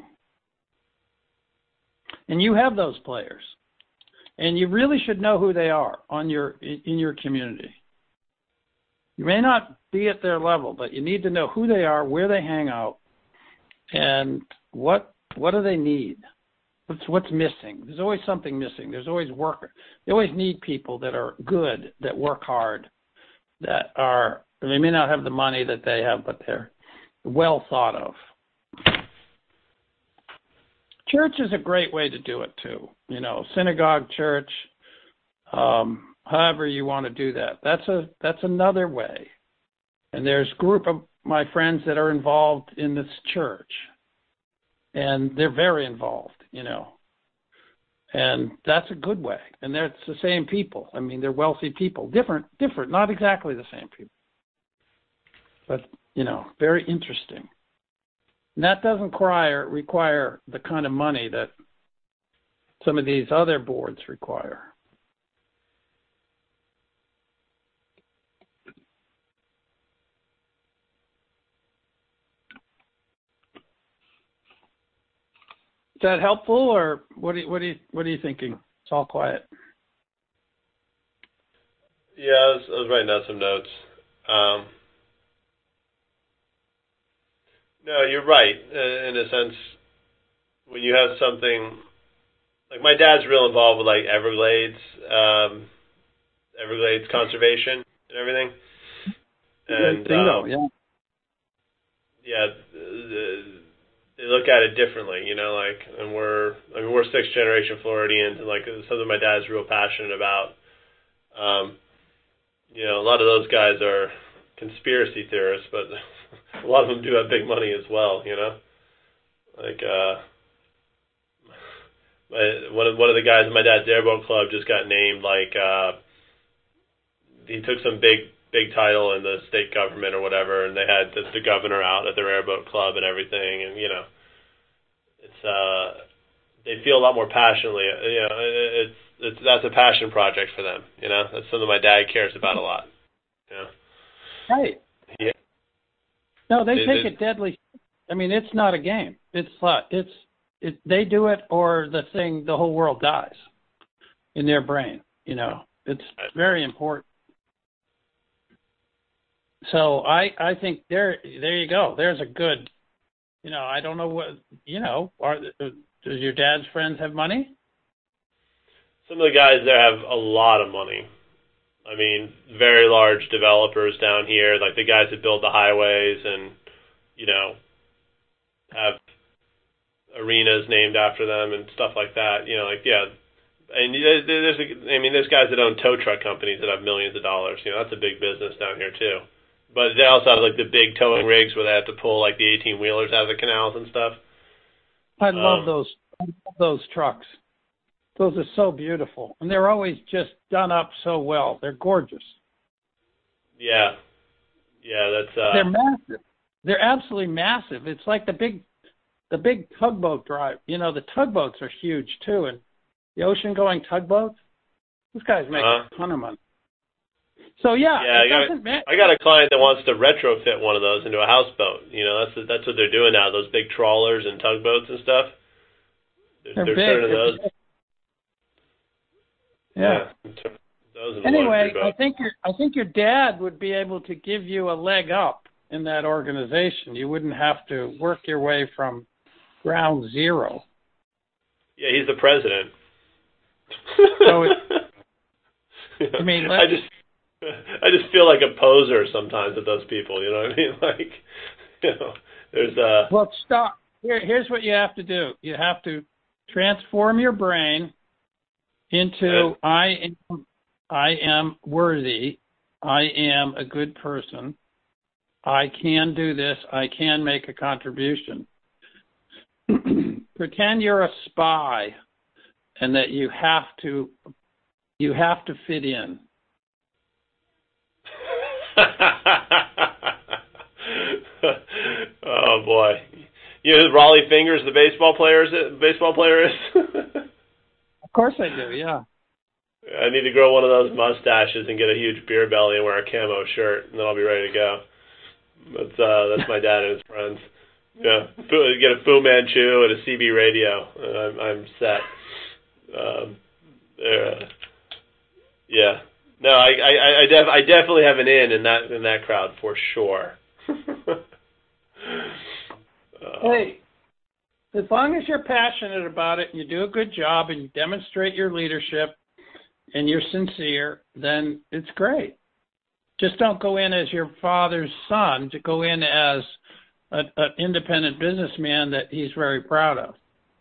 And you have those players, and you really should know who they are on your in your community. You may not be at their level, but you need to know who they are, where they hang out, and what what do they need. What's what's missing? There's always something missing. There's always work. They always need people that are good, that work hard, that are. They may not have the money that they have, but they're well thought of. Church is a great way to do it too. You know, synagogue, church, um, however you want to do that. That's a that's another way. And there's a group of my friends that are involved in this church, and they're very involved. You know, and that's a good way. And they're it's the same people. I mean, they're wealthy people, different, different, not exactly the same people, but you know, very interesting. And that doesn't require, require the kind of money that some of these other boards require. Is that helpful, or what? Do you, what do you what are you thinking? It's all quiet. Yeah, I was, I was writing down some notes. Um, no, you're right. In a sense, when you have something like my dad's real involved with like Everglades, um, Everglades conservation and everything. And Bingo, um, yeah, yeah, the, they look at it differently, you know. Like, and we're I mean we're sixth generation Floridians, and like it's something my dad's real passionate about. Um, you know, a lot of those guys are conspiracy theorists, but a lot of them do have big money as well, you know. Like, uh, my, one of one of the guys in my dad's airboat club just got named. Like, uh, he took some big big title in the state government or whatever, and they had the, the governor out at their airboat club and everything, and you know, it's uh, they feel a lot more passionately. You know, it's it's that's a passion project for them. You know, that's something my dad cares about a lot. You know? Right. Yeah. No, they it, take it, it deadly. I mean, it's not a game. It's uh, it's it. They do it, or the thing, the whole world dies in their brain. You know, it's very important. So I I think there there you go. There's a good. You know, I don't know what you know. Are does your dad's friends have money? Some of the guys there have a lot of money. I mean, very large developers down here, like the guys that build the highways and, you know, have arenas named after them and stuff like that. You know, like, yeah. And there's, I mean, there's guys that own tow truck companies that have millions of dollars. You know, that's a big business down here, too. But they also have, like, the big towing rigs where they have to pull, like, the eighteen-wheelers out of the canals and stuff. I love um, those I love those trucks. Those are so beautiful. And they're always just done up so well. They're gorgeous. Yeah. Yeah, that's... Uh, They're massive. They're absolutely massive. It's like the big the big tugboat drive. You know, the tugboats are huge, too. And the ocean-going tugboats, those guys make uh-huh. a ton of money. So, yeah, yeah it I, got, doesn't matter. I got a client that wants to retrofit one of those into a houseboat. You know, that's that's what they're doing now, those big trawlers and tugboats and stuff. They're, They're, they're big. turning They're those... big. Yeah. yeah those Anyway, I think your I think your dad would be able to give you a leg up in that organization. You wouldn't have to work your way from ground zero. Yeah, he's the president. So it, I mean, I just I just feel like a poser sometimes with those people. You know what I mean? Like, you know, there's a well, stop. Here, here's what you have to do. You have to transform your brain into I am I am worthy. I am a good person. I can do this. I can make a contribution. Pretend you're a spy and that you have to you have to fit in. Oh boy. You know who Raleigh Fingers, the baseball player is baseball player is? Of course I do, yeah. I need to grow one of those mustaches and get a huge beer belly and wear a camo shirt, and then I'll be ready to go. That's uh, that's my dad and his friends. Yeah, get a Fu Manchu and a C B radio, and I'm, I'm set. Um, uh, yeah, no, I I I, def, I definitely have an in in that in that crowd for sure. uh, Hey, as long as you're passionate about it and you do a good job and you demonstrate your leadership and you're sincere, then it's great. Just don't go in as your father's son. To go in as an independent businessman that he's very proud of.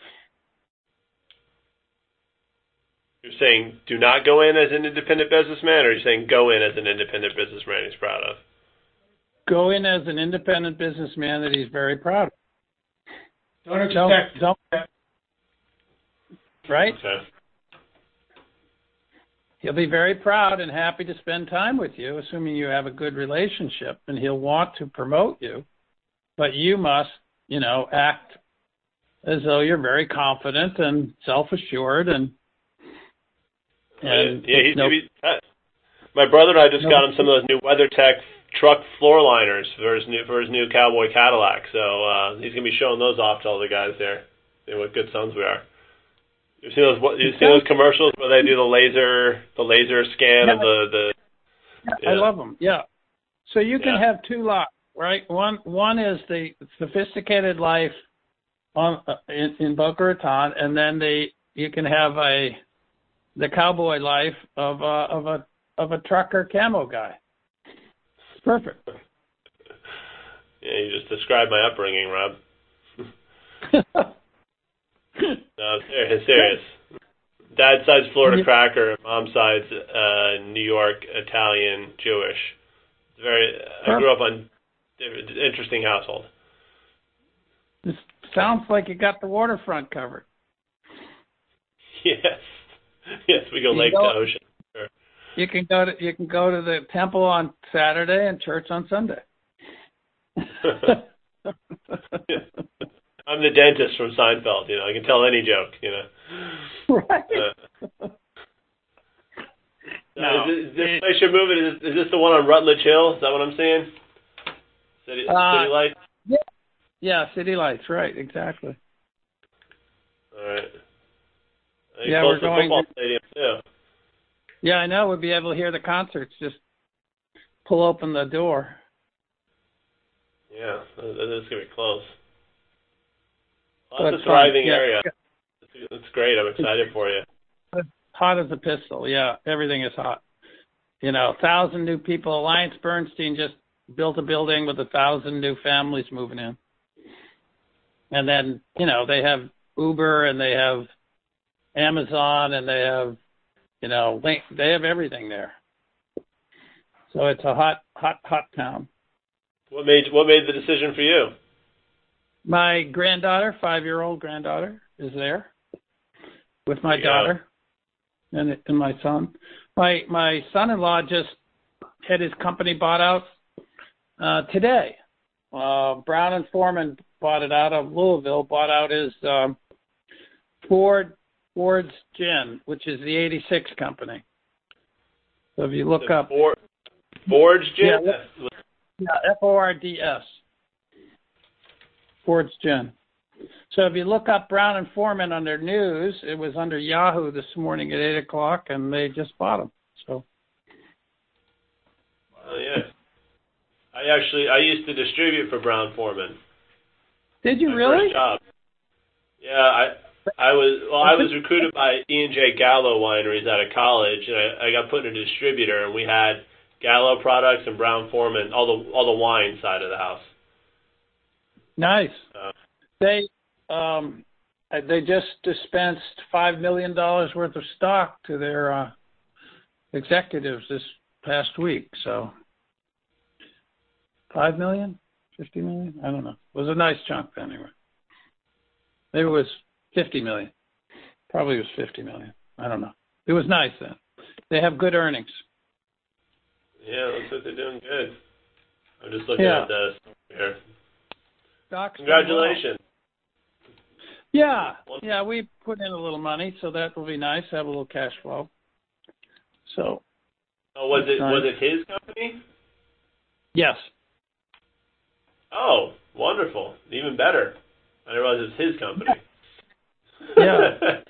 You're saying do not go in as an independent businessman, or you're saying go in as an independent businessman he's proud of? Go in as an independent businessman that he's very proud of. Don't expect. Don't, don't, right? Okay. He'll be very proud and happy to spend time with you, assuming you have a good relationship, and he'll want to promote you. But you must, you know, act as though you're very confident and self-assured and. and yeah, he's no, he, uh, my brother and I just no, got him some of those new WeatherTech truck floor liners for his new for his new Cowboy Cadillac. So uh, he's gonna be showing those off to all the guys there. See what good sons we are. You see those? You see those commercials where they do the laser, the laser scan yeah, of the the. Yeah. I love them. Yeah. So you can yeah. have two lots, right? One one is the sophisticated life on uh, in, in Boca Raton, and then the you can have a the cowboy life of a of a of a trucker camo guy. It's perfect. Yeah, you just described my upbringing, Rob. No, serious. serious. Dad's side's Florida cracker, mom's side's uh, New York Italian Jewish. It's very. I grew up on interesting household. This sounds like you got the waterfront covered. Yes, yes, we go you lake go, to ocean. Sure. You can go to you can go to the temple on Saturday and church on Sunday. I'm the dentist from Seinfeld. You know, I can tell any joke. You know. Right. Uh, no, is, this, is this place you're moving? Is this, is this the one on Rutledge Hill? Is that what I'm seeing? City, uh, City Lights. Yeah. Yeah, City Lights. Right. Exactly. All right. Yeah, close we're to going. Football stadium too. Yeah, I know. We'll be able to hear the concerts. Just pull open the door. Yeah, that is gonna be close. Lots But of thriving yeah. area. That's great. I'm excited for you. Hot as a pistol. Yeah, everything is hot. You know, a thousand new people. Alliance Bernstein just built a building with a thousand new families moving in. And then, you know, they have Uber and they have Amazon and they have, you know, they have everything there. So it's a hot, hot, hot town. What made what made the decision for you? My granddaughter, five-year-old granddaughter, is there with my daughter and, and my son. My my son-in-law just had his company bought out uh, today. Uh, Brown and Foreman bought it out of Louisville. Bought out his um, Ford Ford's Gin, which is the eighty-six company. So if you look the up Ford, Ford's Gin. Yeah, yeah, F O R D S. Ford's Gin. So if you look up Brown and Foreman under news, it was under Yahoo this morning at eight o'clock, and they just bought them. So. Oh yeah. I actually I used to distribute for Brown Foreman. Did you My really? First job. Yeah, I I was well. I was recruited by E and J Gallo Wineries out of college, and I, I got put in a distributor, and we had Gallo products and Brown Foreman, all the all the wine side of the house. Nice. Uh, They um they just dispensed five million dollars worth of stock to their uh, executives this past week. So five million, fifty million, I don't know. It was a nice chunk anyway. Maybe it was fifty million. Probably it was fifty million. I don't know. It was nice then. They have good earnings. Yeah, looks like they're doing good. I'm just looking Yeah. at this here. Stock's Congratulations. Yeah, yeah, we put in a little money, so that will be nice. Have a little cash flow. So. Oh, was it nice. was it his company? Yes. Oh, wonderful. Even better. I didn't realize it was his company. Yeah.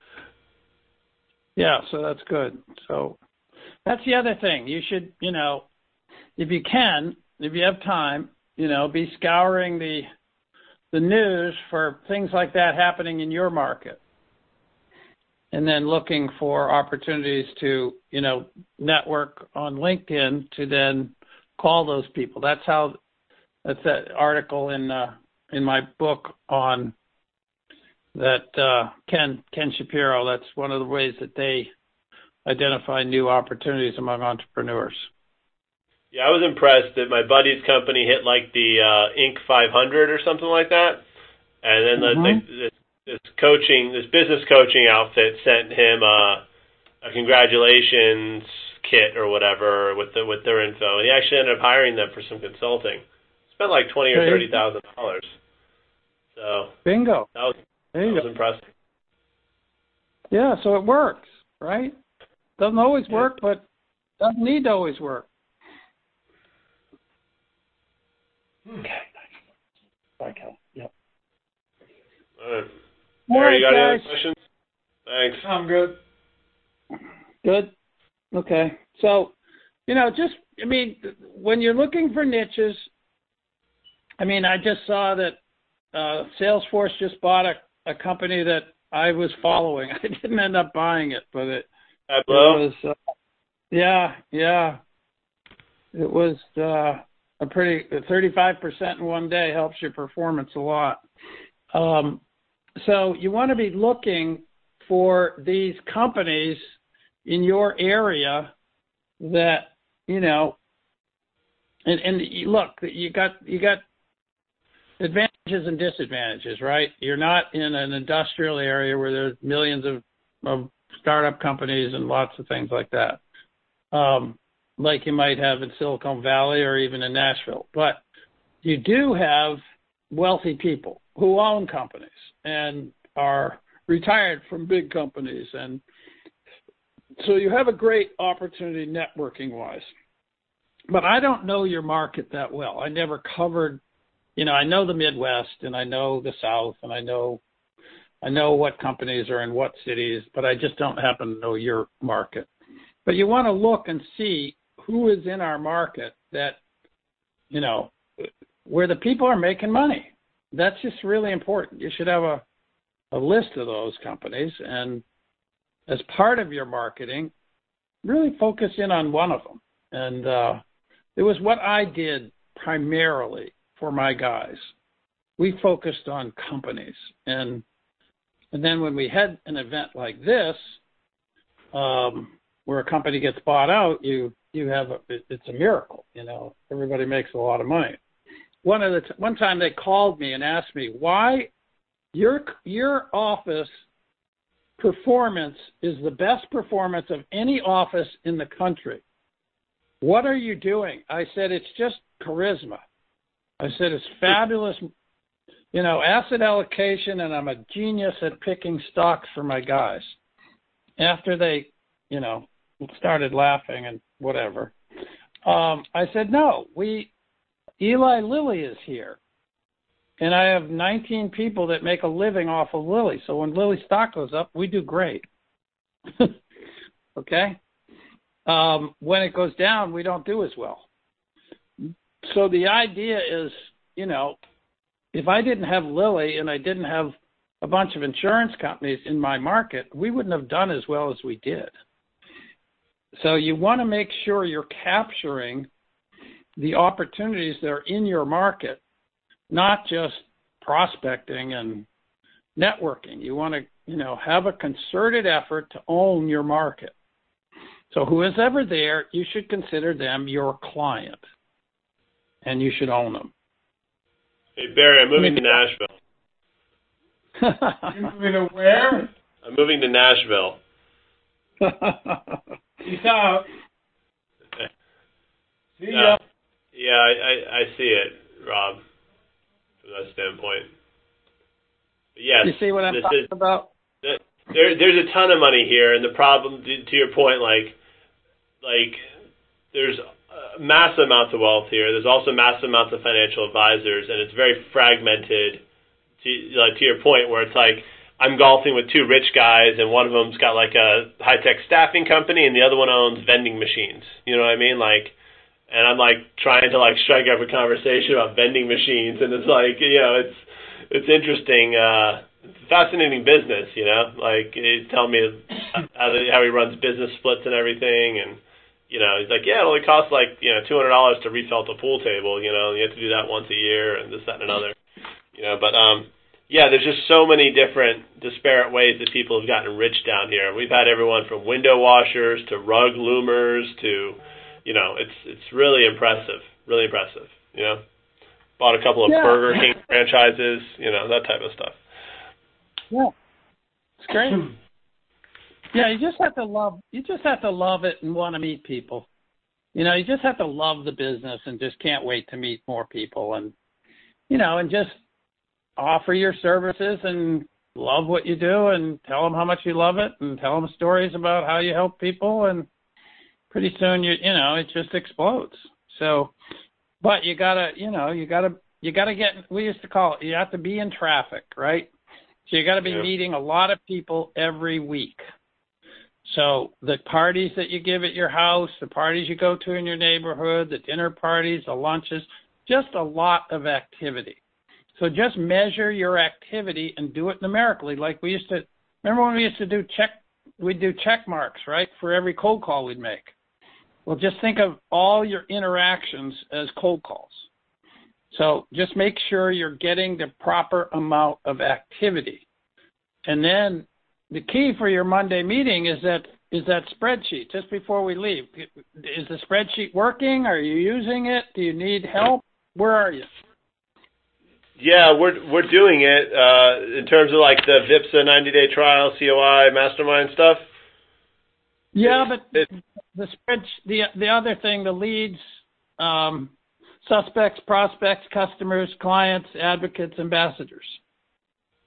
Yeah, so that's good. So that's the other thing. You should, you know, if you can, if you have time, you know, be scouring the the news for things like that happening in your market. And then looking for opportunities to, you know, network on LinkedIn to then call those people. That's how, that's that article in uh, in my book on that uh, Ken Ken Shapiro. That's one of the ways that they identify new opportunities among entrepreneurs. Yeah, I was impressed that my buddy's company hit like the uh, Inc five hundred or something like that, and then Mm-hmm. the, this, this coaching, this business coaching outfit sent him uh, a congratulations kit or whatever with the, with their info. And he actually ended up hiring them for some consulting. Spent like twenty or thirty thousand dollars. So bingo. That was There that you was go. impressive. Yeah, so it works, right? Doesn't always Yeah. work, but doesn't need to always work. Okay. Bye, Cal. Yep. All right. All Barry, right, you got any other guys. questions? Thanks. I'm good. Good. Okay. So, you know, just, I mean, when you're looking for niches, I mean, I just saw that uh, Salesforce just bought a, a company that I was following. I didn't end up buying it, but it, it Tableau? was, uh, yeah, yeah. It was uh, a pretty, thirty-five percent in one day helps your performance a lot. Um, so you want to be looking for these companies in your area that, you know, and, and you look, you got, you got advantages and disadvantages, right? You're not in an industrial area where there's millions of, of startup companies and lots of things like that, um, like you might have in Silicon Valley or even in Nashville. But you do have wealthy people, who own companies and are retired from big companies. And so you have a great opportunity networking wise. But I don't know your market that well. I never covered, you know, I know the Midwest and I know the South and I know I know what companies are in what cities, but I just don't happen to know your market. But you want to look and see who is in our market that, you know, where the people are making money. That's just really important. You should have a, a list of those companies, and as part of your marketing, really focus in on one of them. And uh, it was what I did primarily for my guys. We focused on companies. And and then when we had an event like this, um, where a company gets bought out, you you have a, it, it's a miracle. You know, everybody makes a lot of money. One of the t- one time they called me and asked me why your your office performance is the best performance of any office in the country. What are you doing? I said, it's just charisma. I said, it's fabulous, you know, asset allocation, and I'm a genius at picking stocks for my guys. After they, you know, started laughing and whatever, um, I said, no, we, Eli Lilly is here. And I have nineteen people that make a living off of Lilly. So when Lilly stock goes up, we do great. Okay? Um, when it goes down, we don't do as well. So the idea is, you know, if I didn't have Lilly and I didn't have a bunch of insurance companies in my market, we wouldn't have done as well as we did. So you want to make sure you're capturing the opportunities that are in your market, not just prospecting and networking. You want to, you know, have a concerted effort to own your market. So who is ever there, you should consider them your client, and you should own them. Hey, Barry, I'm moving to Nashville. You're moving to where? I'm moving to Nashville. Peace out. See ya. Uh, yeah, I, I, I see it, Rob, from that standpoint. But yes, you see what I'm talking is, about? There, there's a ton of money here, and the problem, to your point, like, like there's massive amounts of wealth here. There's also massive amounts of financial advisors, and it's very fragmented. To, like, to your point, where it's like I'm golfing with two rich guys, and one of them's got like a high tech staffing company, and the other one owns vending machines. You know what I mean? Like, and I'm like trying to like strike up a conversation about vending machines, and it's like, you know, it's it's interesting. Uh, Fascinating business, you know. Like, he's telling me how, the, how he runs business splits and everything, and you know, he's like, yeah, it only costs like you know two hundred dollars to refelt a pool table, you know. And you have to do that once a year, and this, that, and another, you know. But um, yeah, there's just so many different disparate ways that people have gotten rich down here. We've had everyone from window washers to rug loomers to, you know, it's it's really impressive, really impressive, you know. Bought a couple of yeah. Burger King franchises, you know, that type of stuff. Yeah, it's great. Yeah, you just have to love. You just have to love it and want to meet people. You know, you just have to love the business and just can't wait to meet more people, and you know, and just offer your services and love what you do, and tell them how much you love it, and tell them stories about how you help people, and pretty soon you you know it just explodes. So, but you gotta you know you gotta you gotta get. We used to call it. You have to be in traffic, right? So you got to be yeah. meeting a lot of people every week. So the parties that you give at your house, the parties you go to in your neighborhood, the dinner parties, the lunches, just a lot of activity. So just measure your activity and do it numerically. Like we used to, remember when we used to do check, we'd do check marks, right, for every cold call we'd make. Well, just think of all your interactions as cold calls. So just make sure you're getting the proper amount of activity. And then the key for your Monday meeting is that is that spreadsheet just before we leave. Is the spreadsheet working? Are you using it? Do you need help? Where are you? Yeah, we're we're doing it uh, in terms of like the VIPSA ninety-day trial, C O I, mastermind stuff. Yeah, but it, the spread the the other thing, the leads, um, suspects, prospects, customers, clients, advocates, ambassadors.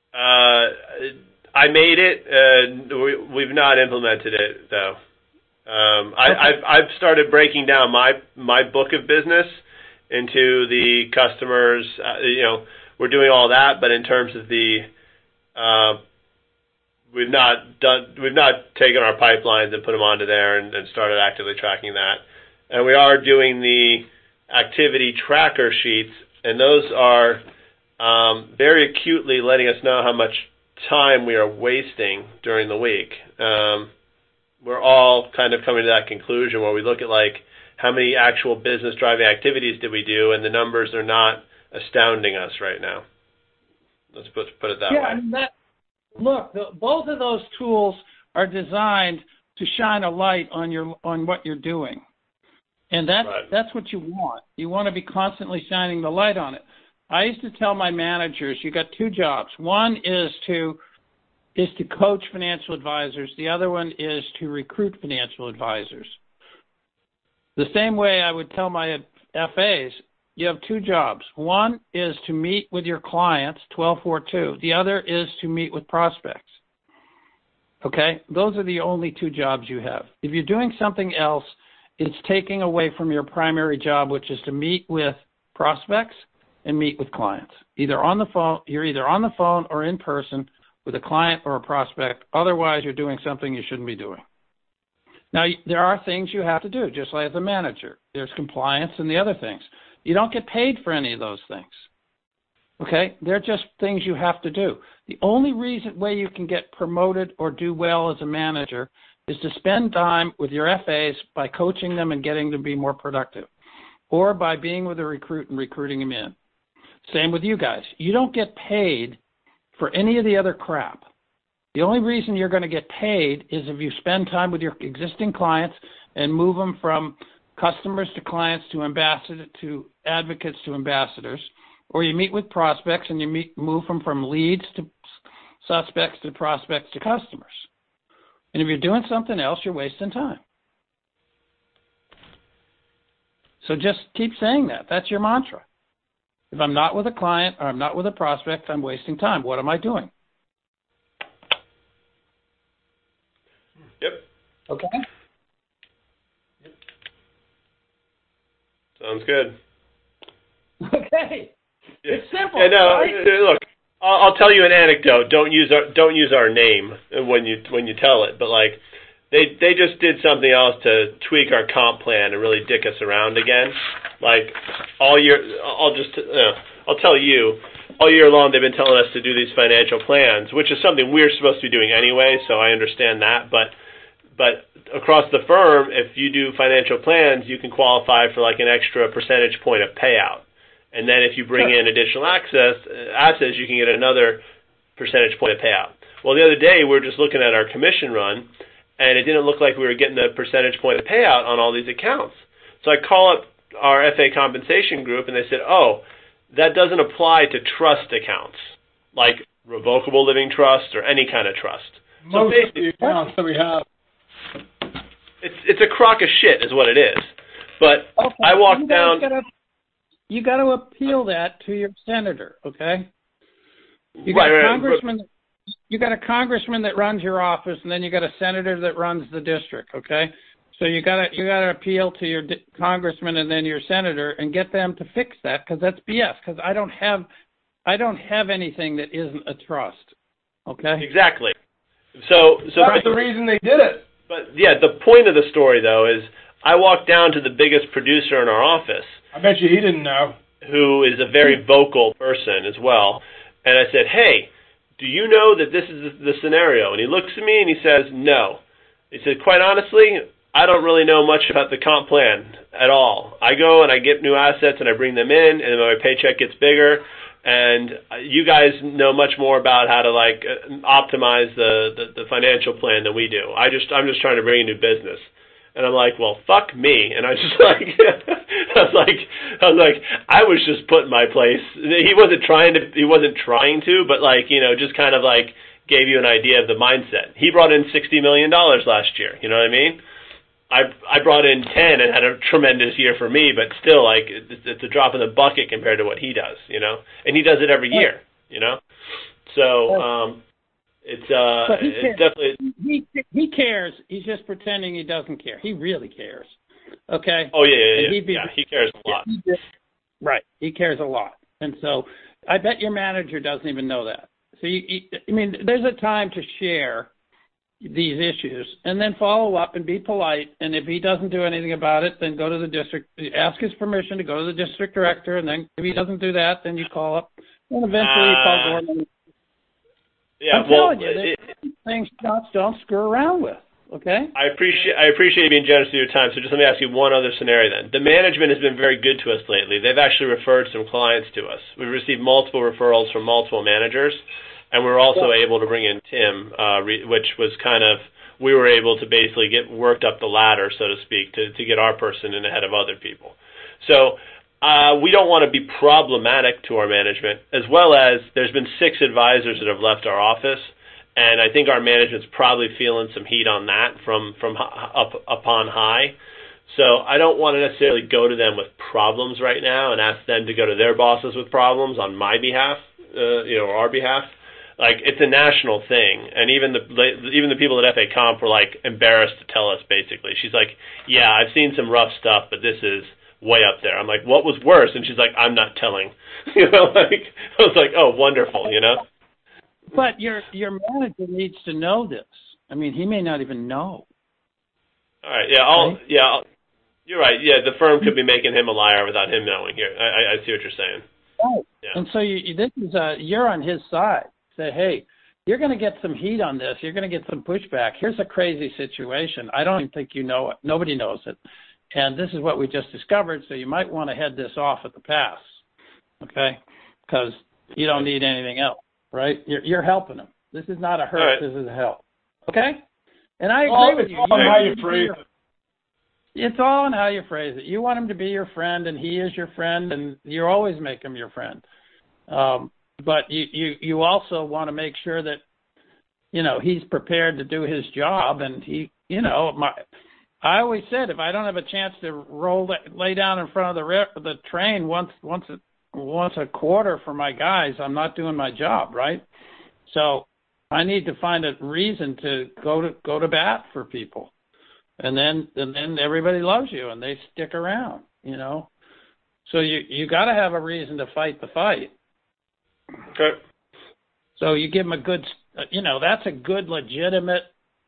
Uh, I made it. Uh, we, we've not implemented it though. Um, I, Okay. I've, I've started breaking down my my book of business into the customers. Uh, you know, we're doing all that, but in terms of the, uh, we've not done, we've not taken our pipelines and put them onto there and, and started actively tracking that. And we are doing the activity tracker sheets, and those are um, very acutely letting us know how much time we are wasting during the week. Um, we're all kind of coming to that conclusion where we look at like how many actual business driving activities did we do, and the numbers are not astounding us right now. Let's put put it that yeah, way. I mean, that, look, the, both of those tools are designed to shine a light on your on what you're doing, and that's Right. that's what you want. You want to be constantly shining the light on it. I used to tell my managers, you got two jobs. One is to is to coach financial advisors. The other one is to recruit financial advisors. The same way I would tell my F As, you have two jobs. One is to meet with your clients, twelve four two. The other is to meet with prospects. Okay? Those are the only two jobs you have. If you're doing something else, it's taking away from your primary job, which is to meet with prospects and meet with clients. Either on the phone, you're either on the phone or in person with a client or a prospect. Otherwise, you're doing something you shouldn't be doing. Now, there are things you have to do, just like as a manager. There's compliance and the other things. You don't get paid for any of those things. Okay? They're just things you have to do. The only reason way you can get promoted or do well as a manager is to spend time with your F As by coaching them and getting them to be more productive, or by being with a recruit and recruiting them in. Same with you guys. You don't get paid for any of the other crap. The only reason you're going to get paid is if you spend time with your existing clients and move them from customers to clients to ambassador to advocates to ambassadors, or you meet with prospects and you meet, move them from leads to suspects to prospects to customers. And if you're doing something else, you're wasting time. So just keep saying that. That's your mantra. If I'm not with a client or I'm not with a prospect, I'm wasting time. What am I doing? Yep. Okay. Sounds good. Okay. Yeah. It's simple. Yeah, no, right? uh, look, I'll, I'll tell you an anecdote. Don't use our don't use our name when you when you tell it. But like, they they just did something else to tweak our comp plan and really dick us around again. Like all year, I'll just uh, I'll tell you, all year long they've been telling us to do these financial plans, which is something we're supposed to be doing anyway. So I understand that, but. But across the firm, if you do financial plans, you can qualify for like an extra percentage point of payout. And then if you bring Sure. in additional access, assets, you can get another percentage point of payout. Well, the other day, we were just looking at our commission run, and it didn't look like we were getting a percentage point of payout on all these accounts. So I call up our F A compensation group, and they said, oh, that doesn't apply to trust accounts, like revocable living trust or any kind of trust. So Most of the accounts that we have. It's it's a crock of shit, is what it is. But Okay. I walked you down. Gotta, you got to appeal that to your senator, okay? You got Right, a right, congressman. You got a congressman that runs your office, and then you got a senator that runs the district, okay? So you got to you got to appeal to your di- congressman and then your senator and get them to fix that, because that's B S. Because I don't have I don't have anything that isn't a trust, okay? Exactly. So so That's the reason they did it. But yeah, the point of the story though is I walked down to the biggest producer in our office, I bet you he didn't know. who is a very vocal person as well, and I said, "Hey, do you know that this is the scenario?" And he looks at me and he says, "No." He said, "Quite honestly, I don't really know much about the comp plan at all. I go and I get new assets and I bring them in, and then my paycheck gets bigger. And you guys know much more about how to like optimize the, the, the financial plan than we do. I just I'm just trying to bring in new business." And I'm like, "Well, fuck me." And I was just like, I was like, I was like, I was just put in my place. He wasn't trying to, he wasn't trying to, but like, you know, just kind of like gave you an idea of the mindset. He brought in sixty million dollars last year. You know what I mean? I I brought in ten and had a tremendous year for me, but still, like, it's, it's a drop in the bucket compared to what he does, you know. And he does it every year, you know. So um, it's uh, But he it's cares. definitely. He he cares. He's just pretending he doesn't care. He really cares. Okay. Oh yeah, yeah, And yeah. be, yeah he cares a lot. Yeah, he just, right. He cares a lot, and so I bet your manager doesn't even know that. So you, you, I mean, there's a time to share these issues and then follow up and be polite. And if he doesn't do anything about it, then go to the district, ask his permission to go to the district director. And then if he doesn't do that, then you call up, and eventually uh, you call Gordon. Yeah, I'm well, telling you, it, things don't, don't screw around with. Okay. I appreciate I appreciate you being generous with your time. So just let me ask you one other scenario then. The management has been very good to us lately. They've actually referred some clients to us. We've received multiple referrals from multiple managers, and we were also yeah. able to bring in Tim, uh, re, which was kind of we were able to basically get worked up the ladder, so to speak, to to get our person in ahead of other people. So. Uh, we don't want to be problematic to our management, as well as there's been six advisors that have left our office, and I think our management's probably feeling some heat on that from, from up upon high. So I don't want to necessarily go to them with problems right now and ask them to go to their bosses with problems on my behalf, uh, you know, or our behalf. Like, it's a national thing, and even the even the people at F A Comp were, like, embarrassed to tell us, basically. She's like, yeah, I've seen some rough stuff, but this is way up there. I'm like, what was worse? And she's like, I'm not telling. You know, like I was like, oh, wonderful, you know. But your your manager needs to know this. I mean, he may not even know. All right, yeah, I'll right? yeah, I'll, you're right. Yeah, the firm could be making him a liar without him knowing. Here, I, I see what you're saying. Right. Yeah. And so you, this is uh, you're on his side. Say, hey, you're going to get some heat on this. You're going to get some pushback. Here's a crazy situation. I don't even think you know it. Nobody knows it. And this is what we just discovered, so you might want to head this off at the pass, okay? Because you don't need anything else, right? You're, you're helping them. This is not a hurt. Right. This is a help, okay? And I agree all, with it's you. All you on how you phrase it. It's all on how you phrase it. You want him to be your friend, and he is your friend, and you always make him your friend. Um, but you, you, you also want to make sure that, you know, he's prepared to do his job, and he, you know, my – I always said if I don't have a chance to roll lay down in front of the the train once once a, once a quarter for my guys, I'm not doing my job, right? So I need to find a reason to go to go to bat for people, and then and then everybody loves you and they stick around, you know. So you you got to have a reason to fight the fight. Okay. So you give them a good, you know, that's a good legitimate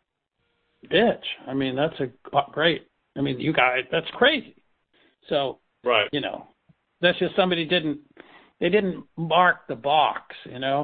bitch. I mean, that's a great. I mean, you guys, that's crazy. So, right. You know, that's just somebody didn't. They didn't mark the box. You know.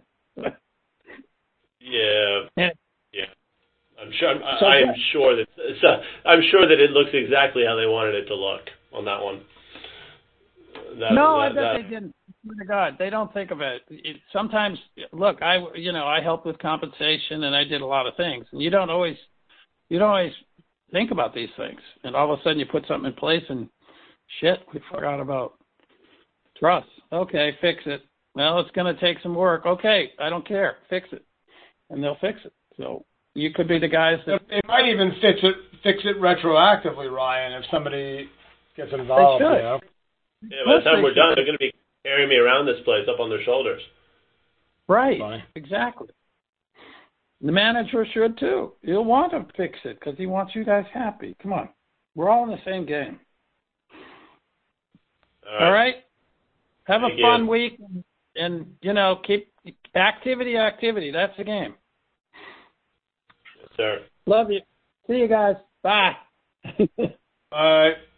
yeah. And, yeah. I'm sure. I'm, so, I am sure that. So, I'm sure that it looks exactly how they wanted it to look on that one. That, no, that, I bet that. they didn't. Oh my God, they don't think of it. it. Sometimes, look, I you know I helped with compensation and I did a lot of things, and you don't always. You don't always think about these things, and all of a sudden you put something in place, and shit, we forgot about trust. Okay, fix it. Well, it's going to take some work. Okay, I don't care. Fix it, and they'll fix it. So you could be the guys that they might even fix it fix it retroactively, Ryan, if somebody gets involved. They should. You know? Yeah, by the time we're done, they're going to be carrying me around this place up on their shoulders. Right. Fine. Exactly. The manager should too. He'll want to fix it because he wants you guys happy. Come on. We're all in the same game. All right. All right? Have Thank a fun you. week and, and, you know, keep activity, activity. That's the game. Yes, sir. Love you. See you guys. Bye. All right.